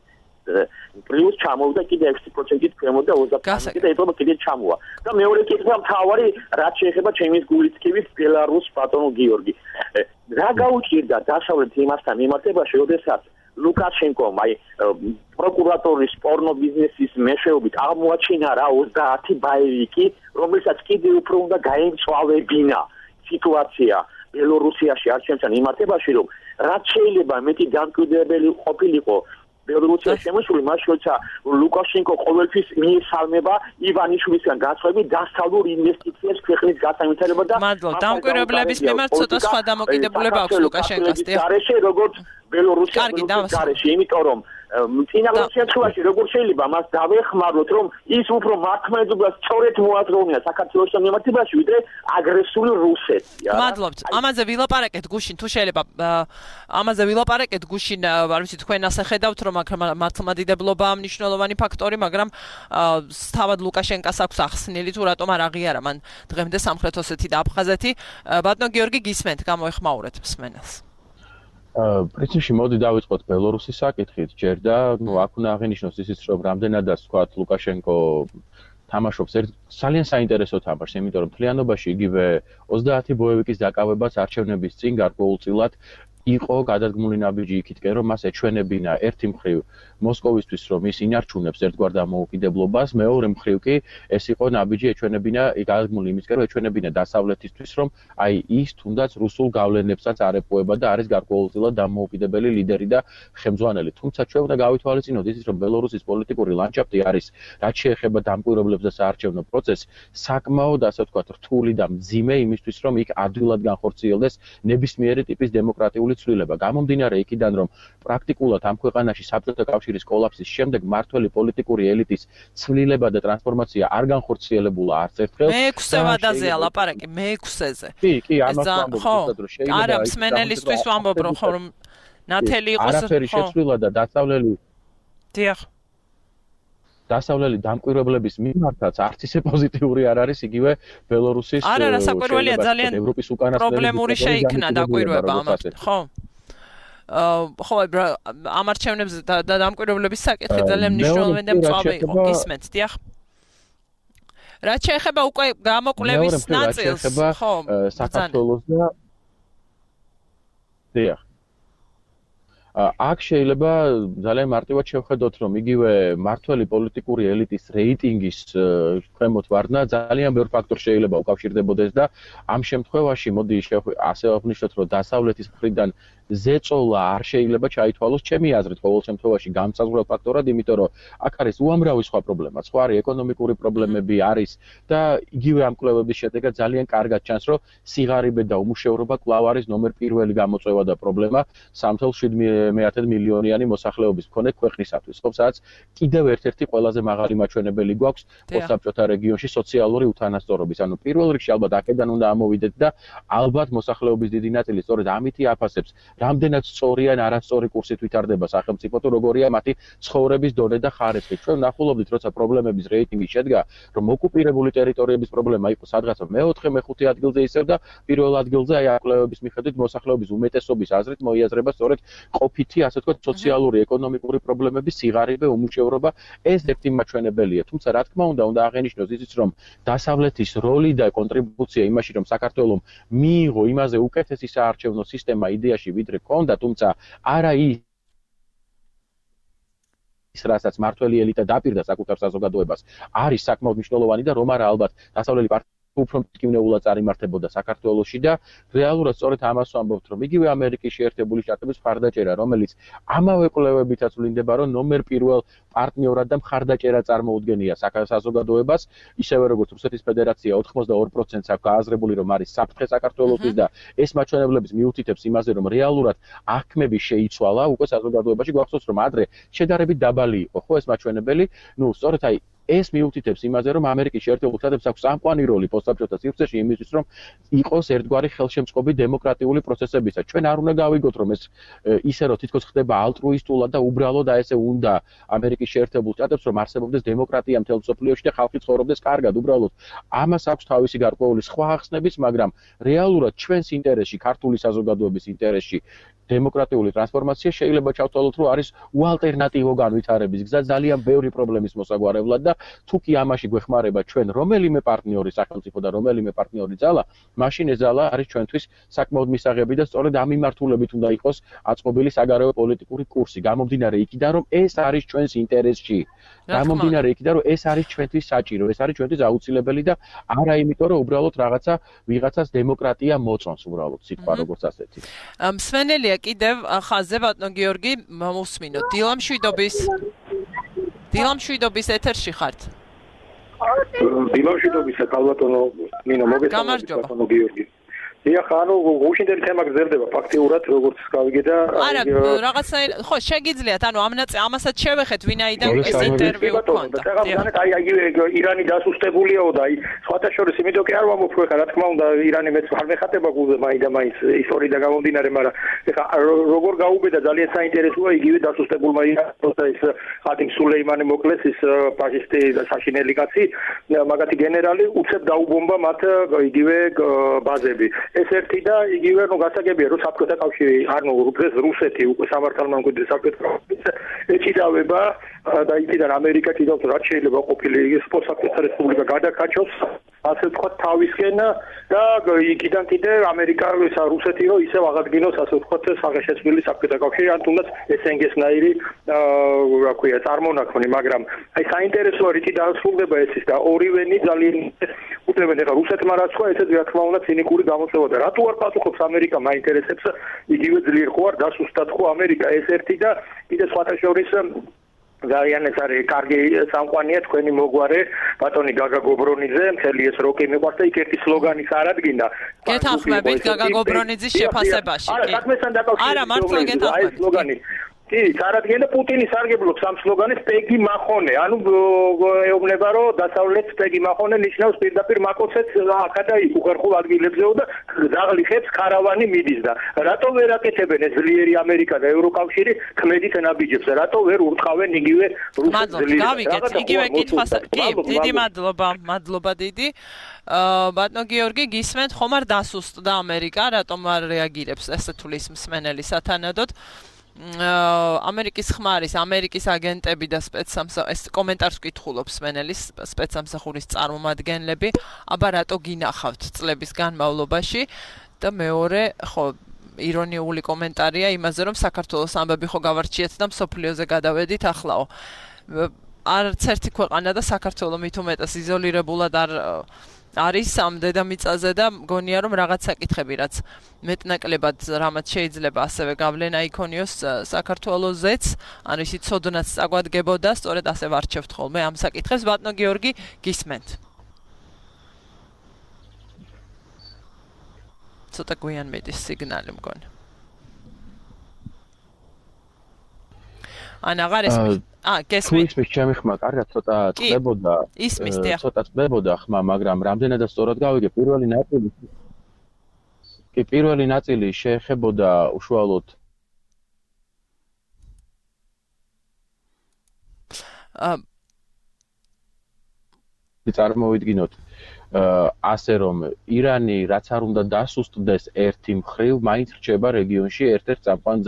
პლუს ჩამოვიდა კიდე ექვსი პროცენტით ქვემოთ და ოცდათვრამეტი და ეტყობა კიდე ჩამოვა. და მეორე კითხვა მთავარი, რაც შეეხება ჩემის გულისხმით ბელარუს ბატონო გიორგი. რა გაუჭირდა დასავლეთ იმასთან მიმართებაში, როდესაც ლუკაშენკომ აი პროკურატორის პორნო ბიზნესის მეშვეობით აღმოაჩინა რა ოცდაათი ბაევიკი, რომელსაც კიდევ უფრო უნდა გაემწვავებინა სიტუაცია ბელორუსიაში არჩევნებთან მიმართებაში, რომ რაც შეიძლება მეტი დამკვიდრებელი ყოფილიყო ბელორუსიაში შემოსული, მას როცა ლუკაშენკო ყოველთვის მიესალმება ივანიშვილისგან გასხვები დასავლურ ინვესტიციებს ქვეყნის გასაინტერესებლად და მადლობა. დამკვირვებლების მიმართ ცოტა სხვა დამოკიდებულება აქვს ლუკაშენკოს. გარეშე როგორც ბელორუსიაში გარეშე, იმიტომ რომ წინა შემთხვევაში როგორ შეიძლება მას დავეხმაროთ რომ ის უფრო მართლმადიდებლად სწორედ მოაზროვნია საქართველოს მიმართებაში ვიდრე აგრესიული რუსეთია. მადლობთ. ამაზე ვილაპარაკეთ გუშინ თუ შეიძლება ამაზე ვილაპარაკეთ გუშინ არ ვიცი თქვენ ასე ხედავთ რომ მართლმადიდებლობაა მნიშვნელოვანი ფაქტორი მაგრამ თავად ლუკაშენკას აქვს ახსნილი თუ რატომ არ აღიარა მან დღემდე სამხრეთ ოსეთი და აფხაზეთი. ბატონო გიორგი გისმენთ გამოეხმაურეთ მსმენელს. პრინციპში მოდი დავიწყოთ ბელორუსის საკითხით ჯერ და ნუ აქ უნდა აღინიშნოს ისიც რომ რამდენადაც თქვათ ლუკაშენკო თამაშობს ერთ ძალიან საინტერესო თამაშს, იმიტომ რომ მთლიანობაში იგივე ოცდაათი ბოევიკის დაკავებას არჩევნების წინ გარკვეულწილად იყო გადადგმული ნაბიჯი იქითკენ რომ მას ეჩვენებინა ერთი მხრივ მოსკოვისთვის რომ ის ინარჩუნებს ერთგვარ დამოუკიდებლობას, მეორე მხრივ კი ეს იყო ნაბიჯი ეჩვენებინა გადადგმული იმისკენ რომ ეჩვენებინა დასავლეთისთვის რომ აი ის თუნდაც რუსულ გავლენებსაც არ ეპოვება და არის გარკვეულწილად დამოუკიდებელი ლიდერი და ხელმძღვანელი. თუმცა ჩვენ უნდა გავითვალისწინოთ ისიც რომ ბელორუსის პოლიტიკური ლანდშაფტი არის რაც შეეხება დამკვირვებლებს და საარჩევნო პროცესს საკმაოდ ასე ვთქვათ რთული და მძიმე იმისთვის რომ იქ ადვილად განხორციელდეს ნებისმიერი ტიპის დემოკრატიული ცვლილება. გამომდინარე იქიდან რომ პრაქტიკულად ამ ქვეყანაში საბჭოთა კავშირის კოლაფსის შემდეგ მმართველი პოლიტიკური ელიტის ცვლილება და ტრანსფორმაცია არ განხორციელებულა არც ერთხელ. მეექვსე ვადაზეა ლაპარაკი, მეექვსეზე. კი, კი, ამას ვამბობ, რომ შეიძლება არა მსმენელისთვის ვამბობ რომ ნათელი იყოს არაფერი შეცვლილა და დასავლელი დიახ დასავლელი დამკვირვებლების მიმართაც არც ისე პოზიტიური არ არის იგივე ბელორუსის არა არა საკვირველია ძალიან ევროპის უკანასკნელი პრობლემური შეიქმნა დაკვირვება ამათ ხო ხო ამ არჩევნებზე და დამკვირვებლების საკითხი ძალიან მნიშვნელოვანი და მწვავე იყო გისმენთ დიახ რაც შეეხება უკვე გამოკვლევის ნაწილს ხო საქართველოს და დიახ აქ შეიძლება ძალიან მარტივად შევხედოთ რომ იგივე მართველი პოლიტიკური ელიტის რეიტინგის ქვემოთ ვარდნა ძალიან ბევრ ფაქტორს შეიძლება უკავშირდებოდეს და ამ შემთხვევაში მოდი ასე ვაღნიშნოთ რომ დასავლეთის მხრიდან ზეწოლა არ შეიძლება ჩაითვალოს ჩემი აზრით ყოველ შემთხვევაში გამსაზღვრელ ფაქტორად, იმიტომ რომ აქ არის უამრავი სხვა პრობლემა, სხვა არის ეკონომიკური პრობლემები არის და იგივე ამ კვლევების შედეგად ძალიან კარგად ჩანს, რომ სიღარიბე და უმუშევრობა კვლავ არის ნომერ პირველი გამოწვევა და პრობლემა სამთელ მილიონიანი მოსახლეობის მქონე ქვეყნისათვის, ხო, სადაც კიდევ ერთ-ერთი ყველაზე მაღალი მაჩვენებელი გვაქვს პოსტსაბჭოთა რეგიონში სოციალური უთანასწორობის. ანუ პირველ რიგში ალბათ აქედან უნდა ამოვიდეთ და ალბათ მოსახლეობის დიდი ნაწილი სწორედ ამითი აფასებს რამდენად სწორი ან არასწორი კურსით ვითარდება სახელმწიფო თუ როგორია მათი ცხოვრების დონე და ხარისხი. ჩვენ ნახულობდით, როცა პრობლემების რეიტინგი შედგა, რომ ოკუპირებული ტერიტორიების პრობლემა იყო სადღაც მეოთხე მეხუთე ადგილზე ისევ და პირველ ადგილზე აი კვლევების მიხედვით მოსახლეობის უმეტესობის აზრით მოიაზრება სწორედ ყოფითი, ასე ვთქვათ, სოციალური, ეკონომიკური პრობლემების სიღარიბე, უმუშევრობა, ეს ერთი მაჩვენებელია. თუმცა რა თქმა უნდა, უნდა აღინიშნოს ისიც, რომ დასავლეთის როლი და კონტრიბუცია იმაში, რომ საქართველოს მიიღო იმაზე უკეთესი საარჩევნო სისტემა იდეაში ვიდრე ქონდა, თუმცა არა ის რასაც მართველი ელიტა დაპირდა საკუთარ საზოგადოებას, არის საკმაოდ მნიშვნელოვანი და რომ არა ალბათ დასავლელი პარტია უფრო მტკივნეულად წარიმართებოდა საქართველოში და რეალურად სწორედ ამას ვამბობთ, რომ იგივე ამერიკის შეერთებული შტატების მხარდაჭერა, რომელიც ამავე კვლევებითაც ვლინდება, რომ ნომერ პირველ პარტნიორად და მხარდაჭერა წარმოუდგენია საზოგადოებას, ისევე როგორც რუსეთის ფედერაცია ოცდაორი პროცენტს აქვს გააზრებული, რომ არის საფრთხე საქართველოსთვის და ეს მაჩვენებლების მიუთითებს იმაზე, რომ რეალურად აღქმები შეიცვალა, უკვე საზოგადოებაში გვახსოვს, რომ ადრე შედარებით დაბალი იყო, ხო ეს მაჩვენებელი, ნუ სწორედ აი ეს მიუთითებს იმაზე, რომ ამერიკის შეერთებულ შტატებს აქვს წამყვანი როლი პოსტსაბჭოთა სივრცეში იმისთვის, რომ იყოს ერთგვარი ხელშემწყობი დემოკრატიული პროცესებისა. ჩვენ არ უნდა გავიგოთ, რომ ეს ისე რომ თითქოს ხდება ალტრუისტულად და უბრალოდ და ესე უნდა ამერიკის შეერთებულ შტატებს, რომ არსებობდეს დემოკრატია მთელ მსოფლიოში და ხალხი ცხოვრობდეს კარგად. უბრალოდ ამას აქვს თავისი გარკვეული სხვა ახსნებიც, მაგრამ რეალურად ჩვენს ინტერესში, ქართული საზოგადოების ინტერესში დემოკრატიული ტრანსფორმაცია შეიძლება ჩავთვალოთ, რომ არის უალტერნატივო განვითარების გზა ძალიან ბევრი პრობლემის მოსაგვარებლად და თუ კი ამაში გვეხმარება ჩვენ რომელიმე პარტნიორი სახელმწიფო და რომელიმე პარტნიორი ძალა, მაშინ ეს ძალა არის ჩვენთვის საკმაოდ მისაღები და სწორედ ამ მიმართულებით უნდა იყოს აწყობილი საგარეო პოლიტიკური კურსი. გამომდინარე იქიდან, რომ ეს არის ჩვენს ინტერესში. გამომდინარე იქიდან, რომ ეს არის ჩვენთვის საჭირო, ეს არის ჩვენთვის აუცილებელი და არა იმიტომ, რომ უბრალოდ რაღაცა ვიღაცას დემოკრატია მოწონს უბრალოდ სიტყვა როგორც ასეთი. მსმენელია კიდევ ხაზზე ბატონო გიორგი, მოსმინოთ. დილამშვიდობის დილამშვიდობის ეთერში ხართ. დილამშვიდობის კალბატონო ნინო მოგესალმებით ბატონო გიორგი. ეხლა ანუ გუშინდელი თემა გრძელდება ფაქტიურად როგორც გავიგე და არა რაღაცნაირ ხო შეგიძლიათ ანუ ამნაც ამასაც შევეხეთ ვინაიდან ეს ინტერვიუ გქონდა და აი აი ირანი დასუსტებულიაო და აი სხვათა შორის იმიტომ კი არ ვამბობ ხო ეხლა რა თქმა უნდა ირანი მეც არ მეხატება გულზე მაინდა მაინც ისტორიიდან გამომდინარე მაგრამ ეხლა როგორ გაუბედა ძალიან საინტერესოა იგივე დასუსტებულმა ირანს ეს ხატიმ სულეიმანი მოკლეს ის ფაშისტი და საშინელი კაცი მაგათი გენერალი უცებ დაუბომბა მათ იგივე ბაზები ეს ერთი და იგივე ნუ გასაგებია რომ საბჭოთა კავშირი არ ნუ დღეს რუსეთი უკვე სამართალმამკვიდრე საბჭოთა კავშირი ეჭიდავება და იქიდან ამერიკა კიდევ რაც შეიძლება ყოფილი პოსტსაბჭოთა რესპუბლიკა გადაკაჩოს ასე ვთქვათ თავისკენ და იქიდან კიდე ამერიკა რუსეთი რომ ისევ აღადგინოს ასე ვთქვათ საღეშეცვლილი საბჭოთა კავშირი ან თუნდაც ესენგესნაირი რა ქვია წარმონაქმნი მაგრამ აი საინტერესოა რითი დასრულდება ეს ის და ორივენი ძალიან უტევენ ეხლა რუსეთმა რაც თქვა ესეც რა თქმა უნდა ცინიკური გამოწვევა და რატო არ პასუხობს ამერიკა მაინტერესებს იგივე ძლიერ ხო არ დასუსტად ხო ამერიკა ეს ერთი და კიდე სხვათა შორის ძალიან ეს არის კარგი სამყაროა თქვენი მოგვარე ბატონი გაგა გობრონიძე მთელი ეს როკი მიყვარს და იქ ერთი სლოგანის არადგინა გეთანხმებით გაგა გობრონიძის შეფასებაში არა საქმესთან დაკავშირებით არა მართლა გეთანხმებით აი სლოგანი კი, წარადგენდა პუტინი სარგებლობს ამ სლოგანის პეგი მახონე. ანუ ეუბნება რომ დასავლეთ პეგი მახონე ნიშნავს პირდაპირ მაკოცებს აქა და იქ უხერხულ ადგილებზეო და ზაღლიხებს ქარავანი მიდის და რატო ვერ აკეთებენ ეს ძლიერი ამერიკა და ევროკავშირი ქმედით ნაბიჯებს და რატო ვერ ურტყავენ იგივე რუსეთს ძლიერი. გავიგეთ, იგივე კითხვას კი, დიდი მადლობა, მადლობა დიდი. აა ბატონო გიორგი გისმენთ ხომ არ დასუსტდა ამერიკა, რატომ არ რეაგირებს ესე თulis მსმენელი სათანადოდ? ამერიკის ხმარის, ამერიკის აგენტები და სპეცსამსახურის ეს კომენტარს ვკითხულობს სმენელის სპეცსამსახურის წარმომადგენლები, აბა რატო გინახავთ წლების განმავლობაში და მეორე, ხო, ირონიული კომენტარია იმაზე, რომ საქართველოს ამბები ხო გავარჩიეთ და მსოფლიოზე გადავედითახლაო. არც ერთი ქვეყანა და საქართველოს მით უმეტეს იზოლირებულად არ არის ამ დედამიწაზე და მგონია რომ რაღაც საკითხები რაც მეტნაკლებად რამაც შეიძლება ასევე გავლენა იქონიოს საქართველოსზეც ანუ ისიც ცოდნაც წაგვადგებოდა სწორედ ასე ვარჩევთ ხოლმე ამ საკითხებს ბატონო გიორგი გისმენთ ცოტა გვიან მედის სიგნალი მგონი ან აღარ ესმის აა გესმით ისმის ჩემი ხმა კარგად ცოტა წდებოდა ისმის დიახ ცოტა წდებოდა ხმა მაგრამ რამდენადაც სწორად გავიგე პირველი ნაწილი კი პირველი ნაწილი შეეხებოდა უშუალოდ აა წარმოვიდგინოთ ასე რომ ირანი რაც არ უნდა დასუსტდეს ერთი მხრივ მაინც რჩება რეგიონში ერთ-ერთ წამყვან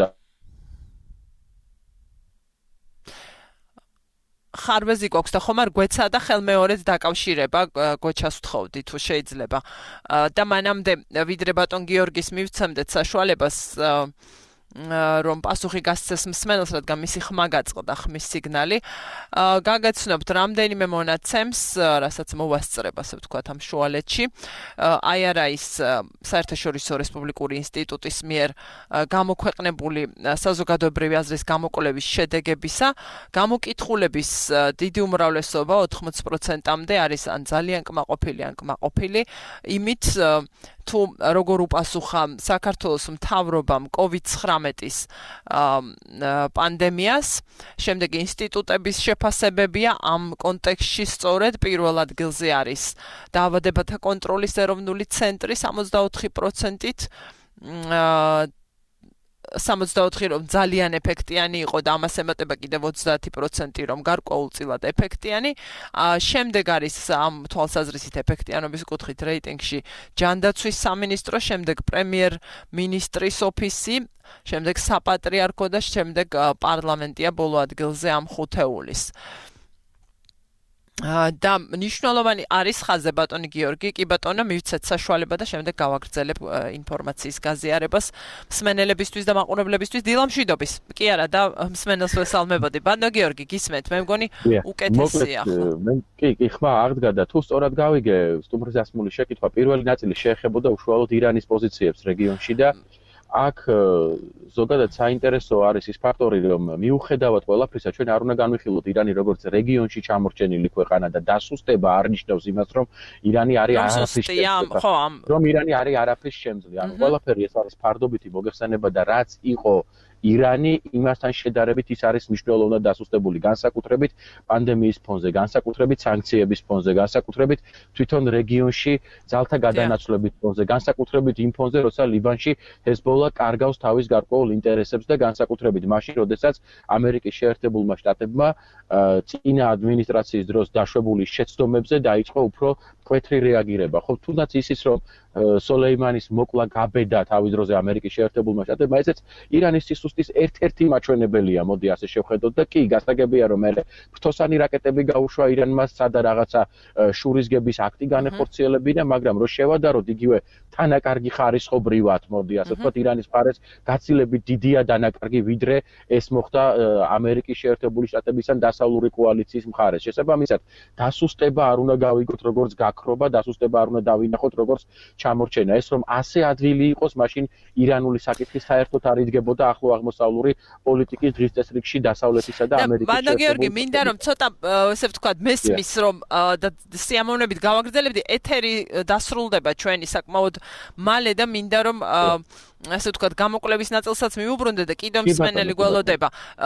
ხარბეზი გვაქვს და ხომ არ გვეცა და ხელმეორედ დაკავშირება გოჩას ვთხოვდი თუ შეიძლება და მანამდე ვიდრე ბატონ გიორგის მივცემდეთ საშუალებას რომ პასუხი გასცეს მსმენელს, რადგან მისი ხმა გაწყდა, ხმის სიგნალი. გაგაცნობთ რამდენიმე მონაცემს, რასაც მოვასწრებ, ასე ვთქვათ, ამ შუალედში. აი არა ის საერთაშორისო რესპუბლიკური ინსტიტუტის მიერ გამოქვეყნებული საზოგადოებრივი აზრის გამოკვლევის შედეგებისა, გამოკითხულების დიდი უმრავლესობა ოთხმოცი პროცენტამდე არის ან ძალიან კმაყოფილი, ან კმაყოფილი, იმით თუ როგორ უპასუხა საქართველოს მთავრობამ კოვიდ ცხრამეტის პანდემიას, შემდეგ ინსტიტუტების შეფასებებია ამ კონტექსტში სწორედ პირველ ადგილზე არის დაავადებათა კონტროლის ეროვნული ცენტრი სამოცდაოთხი პროცენტით სამოცდაოთხი რომ ძალიან ეფექტიანი იყო და ამას ემატება კიდევ ოცდაათი პროცენტი რომ გარკვეულწილად ეფექტიანი. შემდეგ არის ამ თვალსაზრისით ეფექტიანობის კუთხით რეიტინგში ჯანდაცვის სამინისტრო, შემდეგ პრემიერ-მინისტრის ოფისი, შემდეგ საპატრიარქო და შემდეგ პარლამენტია ბოლო ადგილზე ამ ხუთეულის. და მნიშვნელოვანი არის ხაზზე ბატონი გიორგი, კი ბატონო მივცეთ საშუალება და შემდეგ გავაგრძელებ ინფორმაციის გაზიარებას მსმენელებისთვის და მაყურებლებისთვის დილამშვიდობის. კი არა და მსმენელს ვესალმებოდი. ბატონო გიორგი, გისმენთ, მე მგონი უკეთესია ხო? მე კი, კი ხმა აღდგა და თუ სწორად გავიგე სტუმრზე ასმული შეკითხვა, პირველი ნაწილი შეეხებოდა უშუალოდ ირანის პოზიციებს რეგიონში და აქ ზოგადად საინტერესო არის ის ფაქტორი, რომ მიუხედავად ყველაფრისა, ჩვენ არ უნდა განვიხილოთ ირანი როგორც რეგიონში ჩამორჩენილი ქვეყანა და დასუსტება არ ნიშნავს იმას, რომ ირანი არის არაფრის შემძლე. რომ ირანი არის არაფრის შემძლე. ანუ ყველაფერი ეს არის ფარდობითი მოგეხსენება და რაც იყო ირანი იმასთან შედარებით ის არის მნიშვნელოვნად დასუსტებული განსაკუთრებით პანდემიის ფონზე, განსაკუთრებით სანქციების ფონზე, განსაკუთრებით თვითონ რეგიონში ძალთა გადანაცვლების ფონზე, განსაკუთრებით იმ ფონზე, როცა ლიბანში ჰეზბოლა კარგავს თავის გარკვეულ ინტერესებს და განსაკუთრებით მაშინ, როდესაც ამერიკის შეერთებულმა შტატებმა წინა ადმინისტრაციის დროს დაშვებული შეცდომებზე დაიწყო უფრო მკვეთრი რეაგირება. ხო, თუნდაც ისიც რომ სოლეიმანის მოკლა გაბედა თავის დროზე ამერიკის შეერთებულმა შტატებმა, ესეც ირანის სისუსტის ერთ-ერთი მაჩვენებელია, მოდი ასე შევხედოთ და კი, გასაგებია რომ მე ფრთოსანი რაკეტები გაუშვა ირანმა სადა რაღაცა შურისგების აქტი განეხორციელებინა, მაგრამ რო შევადაროთ იგივე თანაკარგი ხარისხობრივად, მოდი ასე ვთქვათ, ირანის მხარეს გაცილებით დიდია დანაკარგი, ვიდრე ეს მოხდა ამერიკის შეერთებული შტატებისგან დასავლური კოალიციის მხარეს. შესაბამისად, დასუსტება არ უნდა გავიგოთ როგორც გაქრობა, დასუსტება არ უნდა დავინახოთ როგორც ჩამორჩენა. ეს რომ ასე ადვილი იყოს, მაშინ ირანული საკითხი საერთოდ არ იდგებოდა ახლო აღმოსავლური პოლიტიკის დღის წესრიგში დასავლეთისა და ამერიკის შეერთებული. გიორგი, მინდა რომ ცოტა ესე ვთქვათ, მესმის რომ და სიამოვნებით გავაგრძელებდი, ეთერი დასრულდება ჩვენი საკმაოდ მალე და მინდა რომ ასე ვთქვათ, გამოკვლევის ნაწილსაც მიუბრუნდე და კიდევ მსმენელი გველოდება.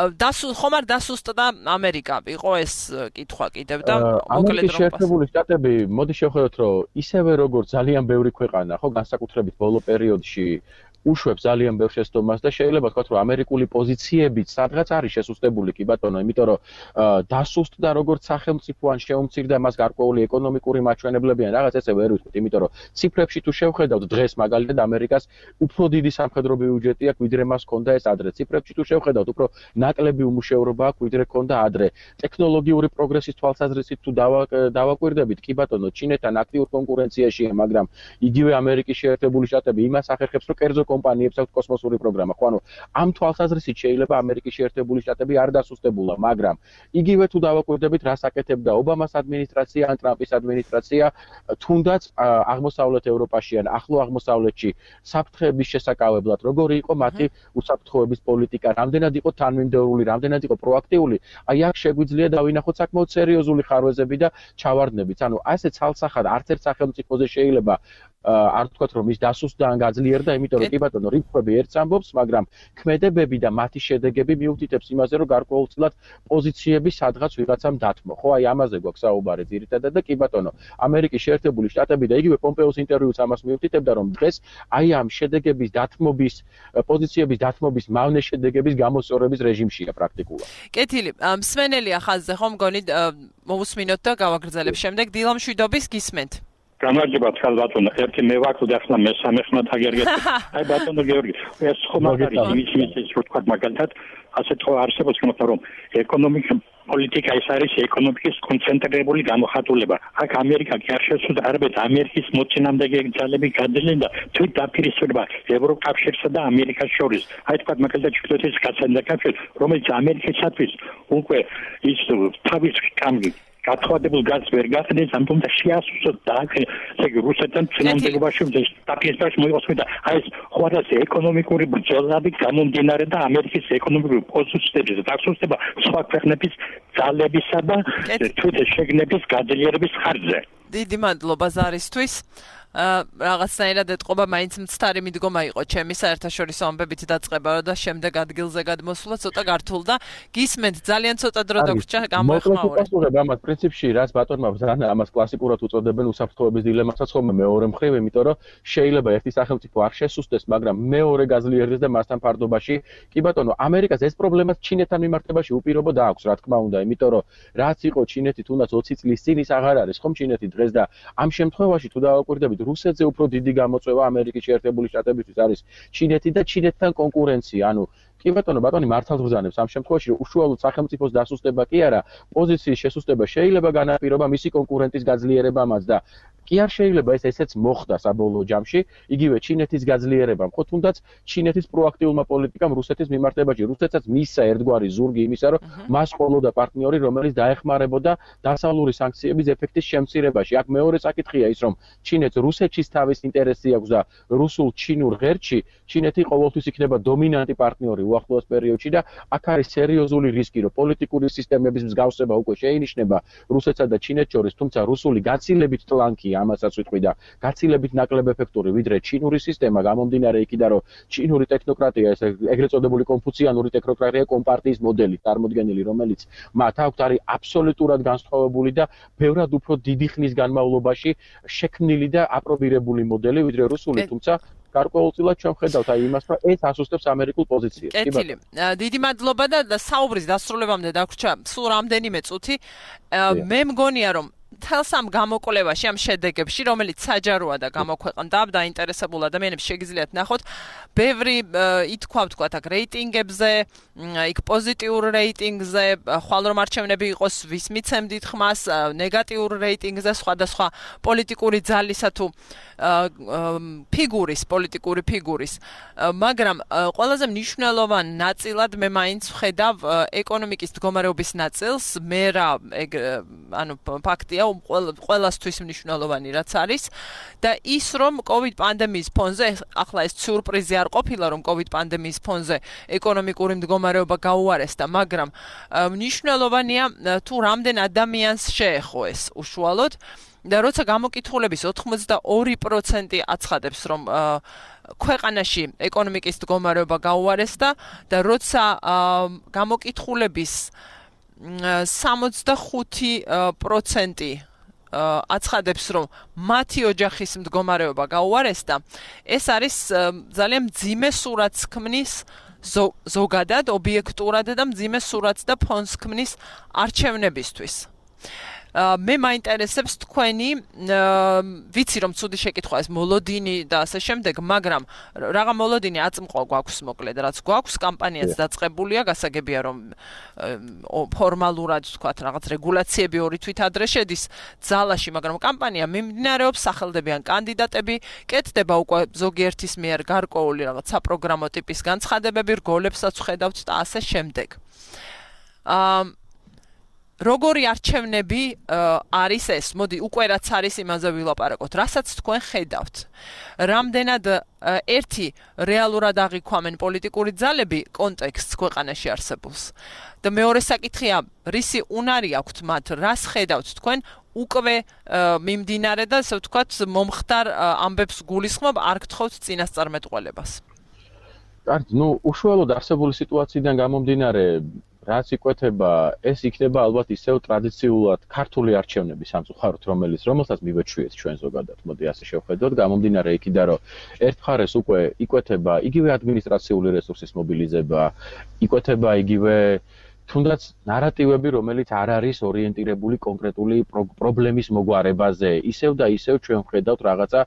ხომ არ დასუსტდა ამერიკა? იყო ეს კითხვა კიდევ და მოკლედ ამერიკის შეერთებული შტატები, მოდი შევხედოთ, რომ ისევე როგორც ძალიან ბევრი ქვეყანა, ხო, განსაკუთრებით ბოლო პერიოდში უშვებს ძალიან ბევრ შეცდომას და შეიძლება ვთქვათ, რომ ამერიკული პოზიციებიც სადღაც არის შესუსტებული, კი ბატონო, იმიტომ რომ დასუსტდა როგორც სახელმწიფო ან შეუმცირდა მას გარკვეული ეკონომიკური მაჩვენებლები ან რაღაც ესე ვერ ვიტყვით, იმიტომ რომ ციფრებში თუ შევხედავთ დღეს მაგალითად ამერიკას უფრო დიდი სამხედრო ბიუჯეტი აქვს, ვიდრე მას ჰქონდა ეს ადრე. ციფრებში თუ შევხედავთ, უფრო ნაკლები უმუშევრობა აქვს, ვიდრე ჰქონდა ადრე. ტექნოლოგიური პროგრესის თვალსაზრისით თუ დავაკვირდებით, კი ბატონო, ჩინეთთან აქტიურ კონკურენციაშია, მაგრამ იგივე ამერიკის შეერთებული შტატები იმას ახერხებს, რომ კერძო კომპანიებს აქვს კოსმოსური პროგრამა. ხო, ანუ ამ თვალსაზრისით შეიძლება ამერიკის შეერთებული შტატები არ დასუსტებულა, მაგრამ იგივე თუ დავაკვირდებით, რას აკეთებდა ობამას ადმინისტრაცია ან ტრამპის ადმინისტრაცია, თუნდაც აღმოსავლეთ ევროპაში ან ახლო აღმოსავლეთში საფრთხეების შესაკავებლად, როგორი იყო მათი უსაფრთხოების პოლიტიკა, რამდენად იყო თანმიმდევრული, რამდენად იყო პროაქტიული, აი აქ შეგვიძლია დავინახოთ საკმაოდ სერიოზული ხარვეზები და ჩავარდნებიც. ანუ ასე ცალსახად არც ერთ სახელმწიფოზე შეიძლება არ თქვათ რომ ის დასუსტდა ან გაძლიერდა, იმიტომ რომ კი ბატონო, რიცხვები ერთს ამბობს, მაგრამ ქმედებები და მათი შედეგები მიუთითებს იმაზე, რომ გარკვეულწილად პოზიციები სადღაც ვიღაცამ დათმო. ხო, აი ამაზე გვაქვს საუბარი ძირითადად და კი ბატონო, ამერიკის შეერთებული შტატები და იგივე პომპეოს ინტერვიუც ამას მიუთითებდა, რომ დღეს აი ამ შედეგების დათმობის, პოზიციების დათმობის მავნე შედეგების გამოსწორების რეჟიმშია პრაქტიკულად. კეთილი, მსმენელი ახალზე ხომ მგონი მოусმინოთ და გავაგრძელებ შემდეგ დილა მშვიდობის გისმენთ. გამარჯობა თქვენ ბატონო, ერთი მე ვაქვს და ახლა მესამე ხმა თაგერგეთ. აი ბატონო გიორგი, ეს ხომ არის იმის იმის რო თქვა მაგალითად, ასეთ ხო არსებობს თქმა რომ ეკონომიკა პოლიტიკა ის არის ეკონომიკის კონცენტრირებული გამოხატულება. აქ ამერიკა კი არ შესულა არაბეთ ამერიკის მოწინააღმდეგე ძალები გადადნენ და თვით დაპირისპირება ევროკავშირსა და ამერიკას შორის. აი თქვა მაგალითად ჩრდილოეთის კავშირი, რომელიც ამერიკისათვის უკვე ის თავის კამგი გათხოვებულ გაზს ვერ გახდეს, ამ თუმცა შეასუსტოს და ესე იგი რუსეთთან წინამდებობაში დაპირისპირებას მოიყოს და აი ეს ხوارას ეკონომიკური ბრძოლები გამომდინარე და ამერიკის ეკონომიკური პოზიციების დასუსტება სხვა ქვეყნების ძალებისა და თვით შეგნების გაძლიერების ხარჯზე. დიდი მადლობა ზარისთვის. რაღაცნაირად ეთყობა მაინც მცდარი მიდგომა იყო ჩემი საერთაშორისო ამბებით დაწყება და შემდეგ ადგილზე გადმოსვლა ცოტა გართულ და გისმენთ ძალიან ცოტა დრო დაგვრჩა გამოეხმაურე. მოკლედ ამას პრინციპში რაც ბატონმა ბრძანა ამას კლასიკურად უწოდებენ უსაფრთხოების დილემასაც ხოლმე მეორე მხრივ, იმიტომ რომ შეიძლება ერთი სახელმწიფო არ შესუსტდეს, მაგრამ მეორე გაძლიერდეს და მასთან ფარდობაში კი ბატონო, ამერიკას ეს პრობლემაც ჩინეთთან მიმართებაში უპირობოდ აქვს, რა თქმა უნდა, იმიტომ რომ რაც იყო ჩინეთი თუნდაც ოცი წლის წინ ის აღარ არის ხომ ჩინეთი დღეს და ამ შემთხვევაში თუ დავაკვირდებით რუსეთზე უფრო დიდი გამოწვევა ამერიკის შეერთებული შტატებისთვის არის ჩინეთი და ჩინეთთან კონკურენცია. ანუ კი ბატონო, ბატონი მართალ ვგზავნებს ამ შემთხვევაში, რომ უშუალოდ სახელმწიფოს დასუსტება კი არა, პოზიციის შესუსტება შეიძლება განაპირობა მისი კონკურენტის გაძლიერებამაც და კი არ შეიძლება ეს ესეც მოხდა საბოლოო ჯამში, იგივე ჩინეთის გაძლიერებამ, ხო თუნდაც ჩინეთის პროაქტიულმა პოლიტიკამ რუსეთის მიმართებაში, რუსეთსაც მისცა ერთგვარი ზურგი იმისა, რომ მას ყოლოდა პარტნიორი, რომელიც დაეხმარებოდა დასავლური სანქციების ეფექტის შემცირებაში. აქ მეორე საკითხია ის, რომ ჩინეთს რუსეთშიც თავის ინტერესი აქვს და რუსულ-ჩინურ ღერთში ჩინეთი ყოველთვის იქნება დომინანტი პარტნიორი უახლოეს პერიოდში და აქ არის სერიოზული რისკი, რომ პოლიტიკური სისტემების მსგავსება უკვე შეინიშნება რუსეთსა და ჩინეთს შორის, თუმცა რუსული გაცილებით ტლანკი ამასაც ვიტყვი და გაცილებით ნაკლებ ეფექტური ვიდრე ჩინური სისტემა გამომდინარე იქიდან რომ ჩინური ტექნოკრატია ეს ეგრეთ წოდებული კონფუციანური ტექნოკრატია კომპარტიის მოდელი წარმოდგენილი რომელიც მათ აქვთ არის აბსოლუტურად განსხვავებული და ბევრად უფრო დიდი ხნის განმავლობაში შექმნილი და აპრობირებული მოდელი ვიდრე რუსული თუმცა გარკვეულწილად ჩვენ ხედავთ აი იმას რომ ეს ასუსტებს ამერიკულ პოზიციას კი ბატონო დიდი მადლობა და საუბრის დასრულებამდე დაგვრჩა სულ რამდენიმე წუთი მე მგონია რომ თელს ამ გამოკვლევაში ამ შედეგებში რომელიც საჯაროა და გამოქვეყნდა დაინტერესებულ ადამიანებს შეგიძლიათ ნახოთ ბევრი ითქვა ვთქვათ აქ რეიტინგებზე იქ პოზიტიურ რეიტინგზე ხვალ რომ არჩევნები იყოს ვის მიცემდით ხმას ნეგატიურ რეიტინგზე სხვადასხვა პოლიტიკური ძალისა თუ ფიგურის პოლიტიკური ფიგურის მაგრამ ყველაზე მნიშვნელოვან ნაწილად მე მაინც ვხედავ ეკონომიკის მდგომარეობის ნაწილს მე რა ანუ ფაქტია ყველასთვის მნიშვნელოვანი რაც არის და ის რომ COVID პანდემიის ფონზე ახლა ეს სიურპრიზი არ ყოფილა რომ COVID პანდემიის ფონზე ეკონომიკური მდგომარეობა გაუარესდა მაგრამ მნიშვნელოვანია თუ რამდენ ადამიანს შეეხო ეს უშუალოდ და როცა გამოკითხულების ოთხმოცდაორი პროცენტი აცხადებს რომ ქვეყანაში ეკონომიკის მდგომარეობა გაუარესდა და როცა გამოკითხულების სამოცდახუთი პროცენტი აცხადებს რომ მათი ოჯახის მდგომარეობა გაუარესდა ეს არის ძალიან მძიმე სურათს ქმნის ზოგადად ობიექტურად და მძიმე სურათს და ფონს ქმნის არჩევნებისთვის მე მაინტერესებს თქვენი ვიცი რომ ცუდი შეკითხვა ეს მოლოდინი და ასე შემდეგ მაგრამ რაღა მოლოდინი აწმყვა გვაქვს მოკლედ რაც გვაქვს კამპანიაც დაწყებულია გასაგებია რომ ფორმალურად ვთქვათ რაღაც რეგულაციები ორი თვით ადრე შედის ძალაში მაგრამ კამპანია მიმდინარეობს სახელდებიან კანდიდატები კეთდება უკვე ზოგიერთის მიერ გარკვეული რაღაც საპროგრამო ტიპის განცხადებები რგოლებსაც ხედავთ და ასე შემდეგ აა როგორი არჩევნები არის ეს? მოდი უკვე რაც არის იმაზე ვილაპარაკოთ. რასაც თქვენ ხედავთ. რამდენად ერთი რეალურად აღიქვამენ პოლიტიკური ძალები კონტექსტს ქვეყანაში არსებულს. და მეორე საკითხია, რისი უნარი აქვთ მათ, რას ხედავთ თქვენ უკვე მიმდინარე და ასე ვთქვათ მომხდარ ამბებს გულისხმობ, არ გთხოვთ წინასწარმეტყველებას. კარგი, ну, უშუალოდ არსებული სიტუაციიდან გამომდინარე რაც იკვეთება, ეს იქნება ალბათ ისევ ტრადიციულად ქართული არჩევნები სამწუხაროდ, რომელიც რომელსაც მივეჩვიეთ ჩვენ ზოგადად. მოდი ასე შევხედოთ, გამომდინარე იქიდან, რომ ერთ მხარეს უკვე იკვეთება იგივე ადმინისტრაციული რესურსის მობილიზება, იკვეთება იგივე თუნდაც ნარატივები, რომელიც არ არის ორიენტირებული კონკრეტული პრობლემის მოგვარებაზე. ისევ და ისევ ჩვენ ვხედავთ რაღაცა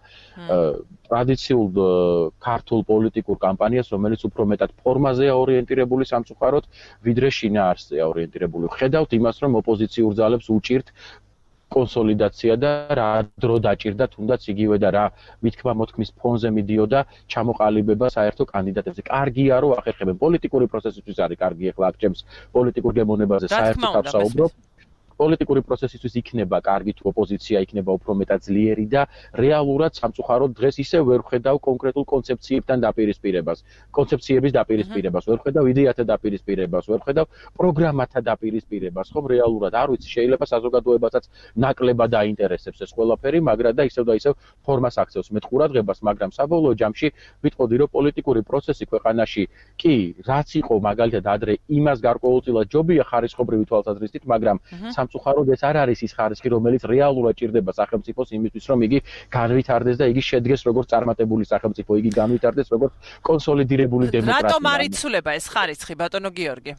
ტრადიციულ ქართულ პოლიტიკურ კამპანიას, რომელიც უფრო მეტად ფორმაზეა ორიენტირებული სამწუხაროდ, ვიდრე შინაარსზეა ორიენტირებული. ვხედავთ იმას, რომ ოპოზიციურ ძალებს უჭირთ კონსოლიდაცია და რა დრო დაჭირდა თუნდაც იგივე და რა მithქმა მოთქმის ფონზე მიდიოდა ჩამოყალიბება საერთო კანდიდატებზე. კარგია რომ ახერხებენ პოლიტიკური პროცესისთვის არის კარგი ახლა აქ ჩემს პოლიტიკურ გემოვნებაზე საერთოდ ავსაუბრობ. პოლიტიკური პროცესისთვის იქნება კარგი თუ ოპოზიცია იქნება უფრო მეტად ძლიერი და რეალურად სამწუხაროდ დღეს ისე ვერ ვხედავ კონკრეტულ კონცეფციებთან დაპირისპირებას, კონცეფციების დაპირისპირებას, ვერ ვხედავ იდეათა დაპირისპირებას, ვერ ვხედავ პროგრამათა დაპირისპირებას, ხომ რეალურად არ ვიცი, შეიძლება საზოგადოებასაც ნაკლებად დაინტერესებს ეს ყველაფერი, მაგრამ და ისევ და ისევ ფორმას აქცევს მეტ ყურადღებას, მაგრამ საბოლოო ჯამში ვიტყოდი, რომ პოლიტიკური პროცესი ქვეყანაში კი, რაც იყო მაგალითად ადრე იმას გარკვეულწილად ჯობია ხარისხობრივი თვალსაზრისით, მაგრამ სამწუხაროდ ეს არ არის ის ხარისხი, რომელიც რეალურად ჭირდება სახელმწიფოს იმისთვის, რომ იგი განვითარდეს და იგი შედგეს როგორც წარმატებული სახელმწიფო, იგი განვითარდეს როგორც კონსოლიდირებული დემოკრატია. რატომ არ იცვლება ეს ხარისხი, ბატონო გიორგი?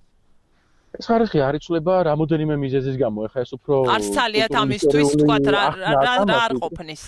ეს ხარისხი არ იცვლება რამოდენიმე მიზეზის გამო. ეხლა ეს უფრო არც თალიათ ამისთვის თქვათ რა რა არ ყოფნის.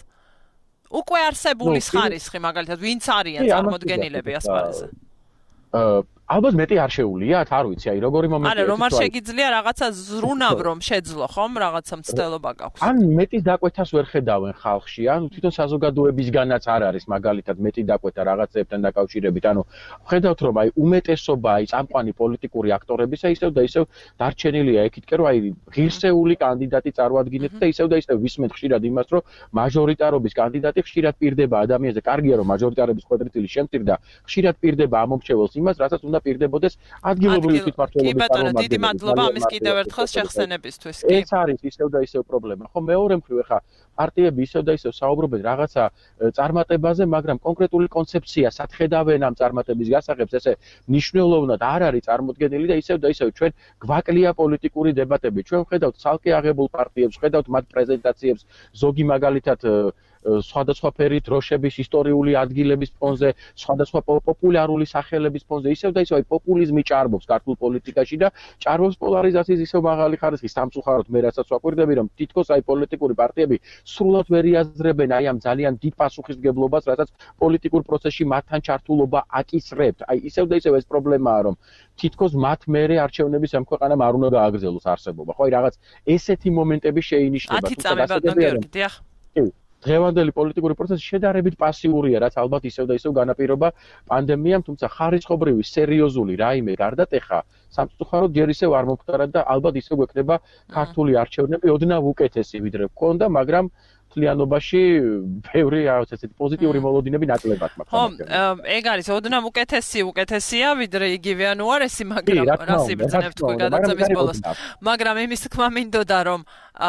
უკვე არსებული ხარისხი მაგალითად ვინც არიან წარმოდგენილები ასპარეზზე? ალბათ მეტი არ შეუულიათ, არ ვიცი, აი როგორი მომენტია. არა, რომ არ შეგიძლია რაღაცა ზრუნავ რომ შეძლო, ხომ, რაღაცა მცდელობა გაქვს. ან მეტის დაკვეთას ვერ ხედავენ ხალხში, ან თვითონ საზოგადოებისგანაც არ არის მაგალითად მეტი დაკვეთა რაღაცებთან დაკავშირებით. ანუ ხედავთ რომ აი უმეტესობა აი წამყვანი პოლიტიკური აქტორებისა ისევ და ისევ დარჩენილია ეკითკე რომ აი ღირსეული კანდიდატი წარმოადგინეთ და ისევ და ისევ ვისმენთ ხშირად იმას რომ მაჟორიტარობის კანდიდატი ხშირად პირდება ადამიანზე. კარგია რომ მაჟორიტარობის კვადრიტილი შემწირდა, ხშირად პირდება ამომრჩეველს იმას, რასაც უნდა პირდებოდეს ადგილობრივი თვითმმართველობის კი ბატონო, დიდი მადლობა ამის კიდევ ერთხელ შეხსენებისთვის. კი. ეს არის ისევ და ისევ პრობლემა. ხო, მეორე მხრივ ახლა პარტიები ისევ და ისევ საუბრობენ რაღაცა წარმატებაზე, მაგრამ კონკრეტული კონცეფცია სათხედავენ ამ წარმატების გასაღებს, ესე მნიშვნელოვნად არ არის წარმოდგენილი და ისევ და ისევ ჩვენ გვაკლია პოლიტიკური დებატები. ჩვენ ვხედავთ ცალკე აღებულ პარტიებს, ვხედავთ მათ პრეზენტაციებს, ზოგი მაგალითად სხვადასხვა ფერით დროშების ისტორიული ადგილების ფონზე, სხვადასხვა პოპულარული სახელების ფონზე, ისევ და ისევ აი პოპულიზმი ჭარბობს ქართულ პოლიტიკაში და ჭარბობს პოლარიზაციის ისევ მაღალი ხარისხი. სამწუხაროდ მე რასაც ვაკვირდები, რომ თითქოს აი პოლიტიკური პარტიები სრულად ვერ იაზრებენ აი ამ ძალიან დიდ პასუხისმგებლობას, რასაც პოლიტიკურ პროცესში მათთან ჩართულობა აკისრებთ. აი ისევ და ისევ ეს პრობლემაა, რომ თითქოს მათ მერე არჩევნების ამ ქვეყანამ არ უნდა გააგრძელოს არსებობა. ხო, აი რაღაც ესეთი მომენტები შეინიშნება. ათი წამი ბატონო გიორგი, დიახ. კი. დღევანდელი პოლიტიკური პროცესი შედარებით პასიურია, რაც ალბათ ისევ და ისევ განაპირობა პანდემიამ, თუმცა ხარისხობრივი სერიოზული რაიმე გარდატეხა სამწუხაროდ ჯერ ისევ არ მომხდარა და ალბათ ისევ გვექნება ქართული არჩევნები ოდნავ უკეთესი ვიდრე გქონდა, მაგრამ თლიანობაში ბევრი რაღაც ესეთი პოზიტიური მოლოდინები ნაკლებად მაქვს. ხო, ეგ არის ოდნავ უკეთესი, უკეთესია ვიდრე იგივე ან უარესი, მაგრამ რას იბრძნებთ თქვენ გადაცემის ბოლოს. მაგრამ იმის თქმა მინდოდა რომ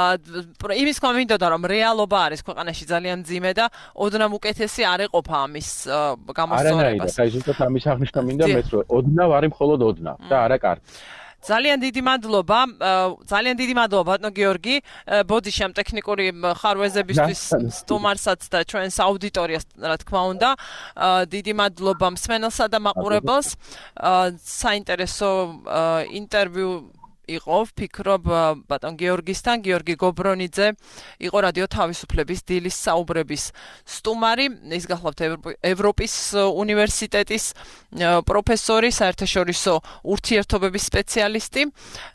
იმის თქმა მინდოდა რომ რეალობა არის ქვეყანაში ძალიან მძიმე და ოდნავ უკეთესი არ ეყოფა ამის გამოსწორებას. არა, აი ზუსტად ამის აღნიშნა მინდა მეც რომ ოდნავ არის მხოლოდ ოდნავ და არა კარგი. ძალიან დიდი მადლობა, ძალიან დიდი მადლობა ბატონო გიორგი, ბოდიში ამ ტექნიკური ხარვეზებისთვის სტუმარსაც და ჩვენს აუდიტორიას, რა თქმა უნდა. დიდი მადლობა მსმენელსა და მაყურებელს. საინტერესო ინტერვიუ იყო, ვფიქრობ, ბატონ გიორგისთან, გიორგი გობრონიძე იყო რადიო თავისუფლების დილის საუბრების სტუმარი, ის გახლავთ ევროპის უნივერსიტეტის პროფესორი, საერთაშორისო ურთიერთობების სპეციალისტი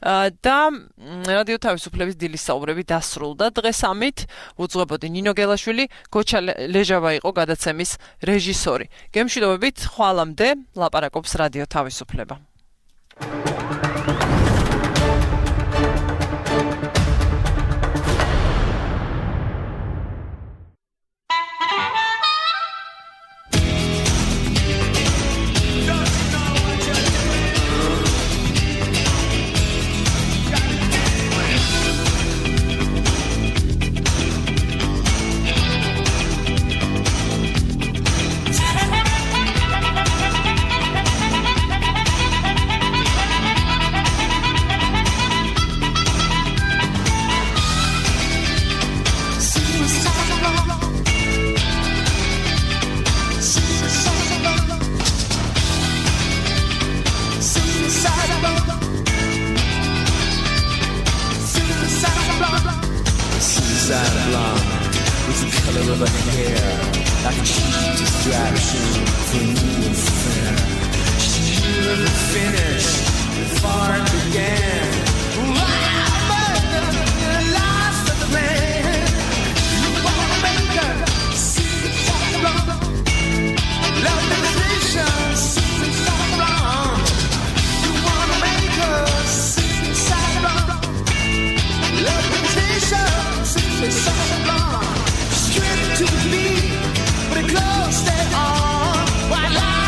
და რადიო თავისუფლების დილის საუბრები დასრულდა დღეს ამით. უძღვებოდი ნინო გელაშვილი, გოჩა ლეჟავა იყო გადაცემის რეჟისორი. გემშვიდობებით, ხვალამდე ლაპარაკობს რადიო თავისუფლება.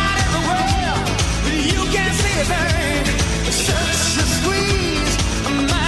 Such a squeeze.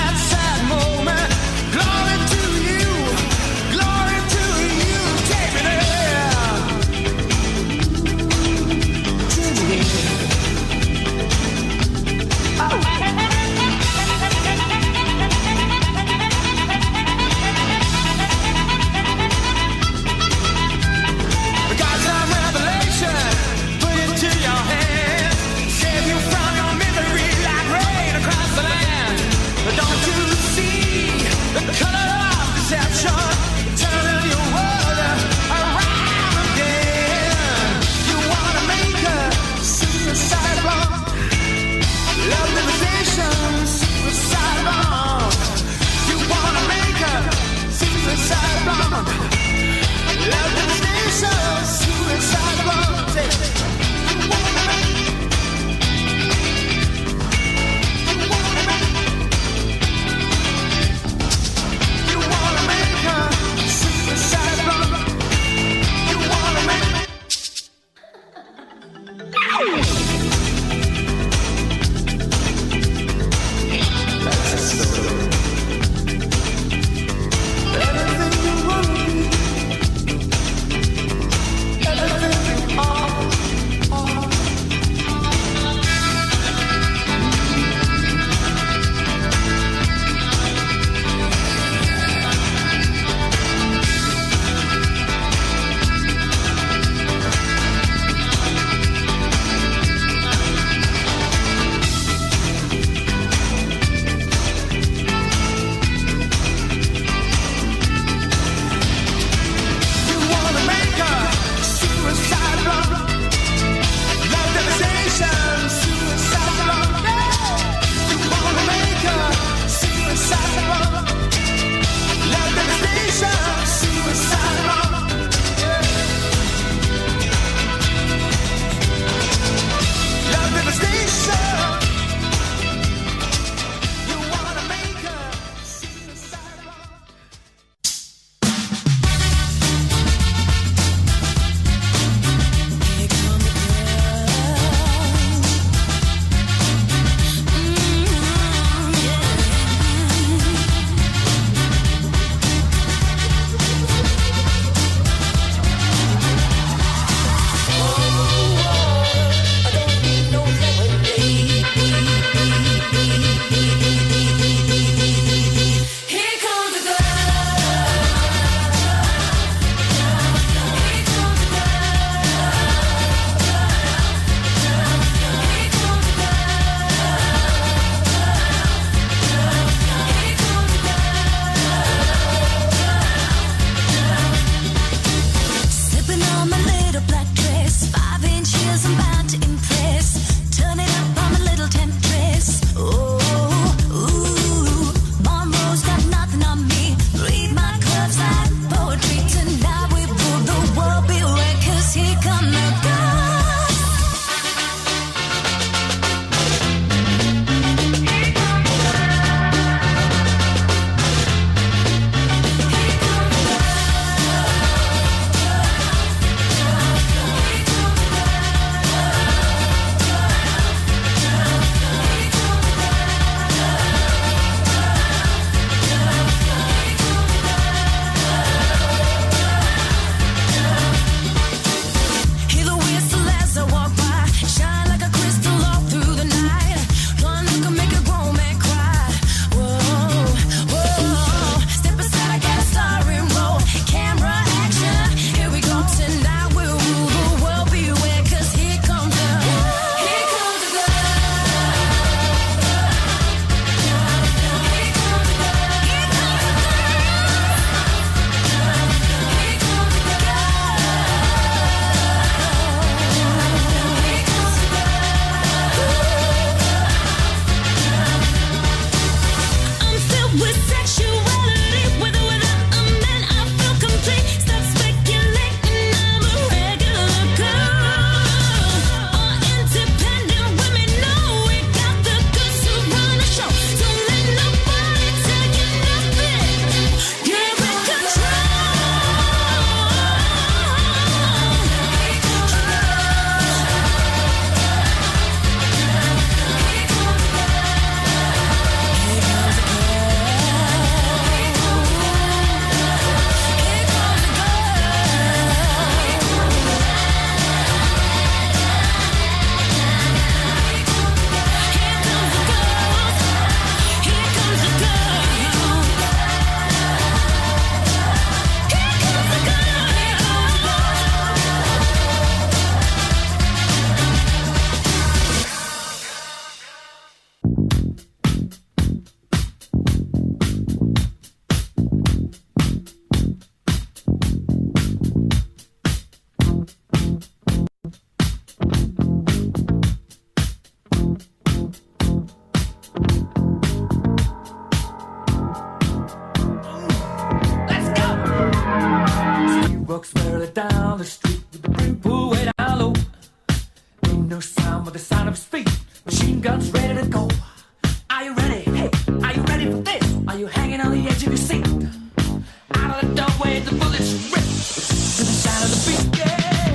walks merrily down the street with the brim pulled way down low. Ain't no sound but the sound of his feet. Machine guns ready to go. Are you ready? Hey, are you ready for this? Are you hanging on the edge of your seat? Out of the doorway, the bullets rip to the sound of the beat. Yeah.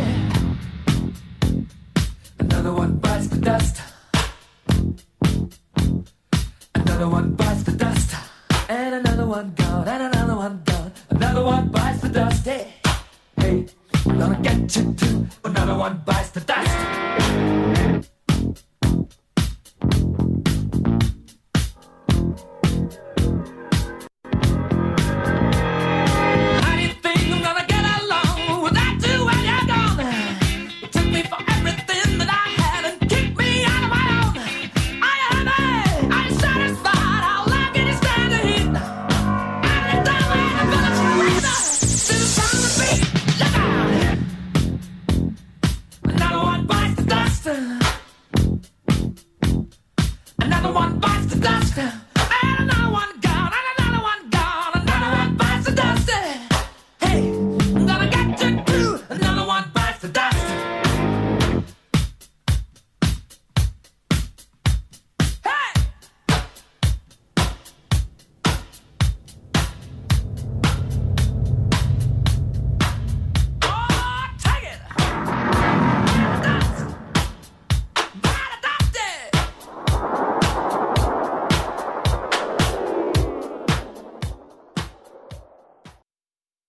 Another one bites the dust. Another one bites the dust. And another one gone. And another one gone. Another one bites the dust. Hey, hey, I'm gonna get you too. Another one bites the dust.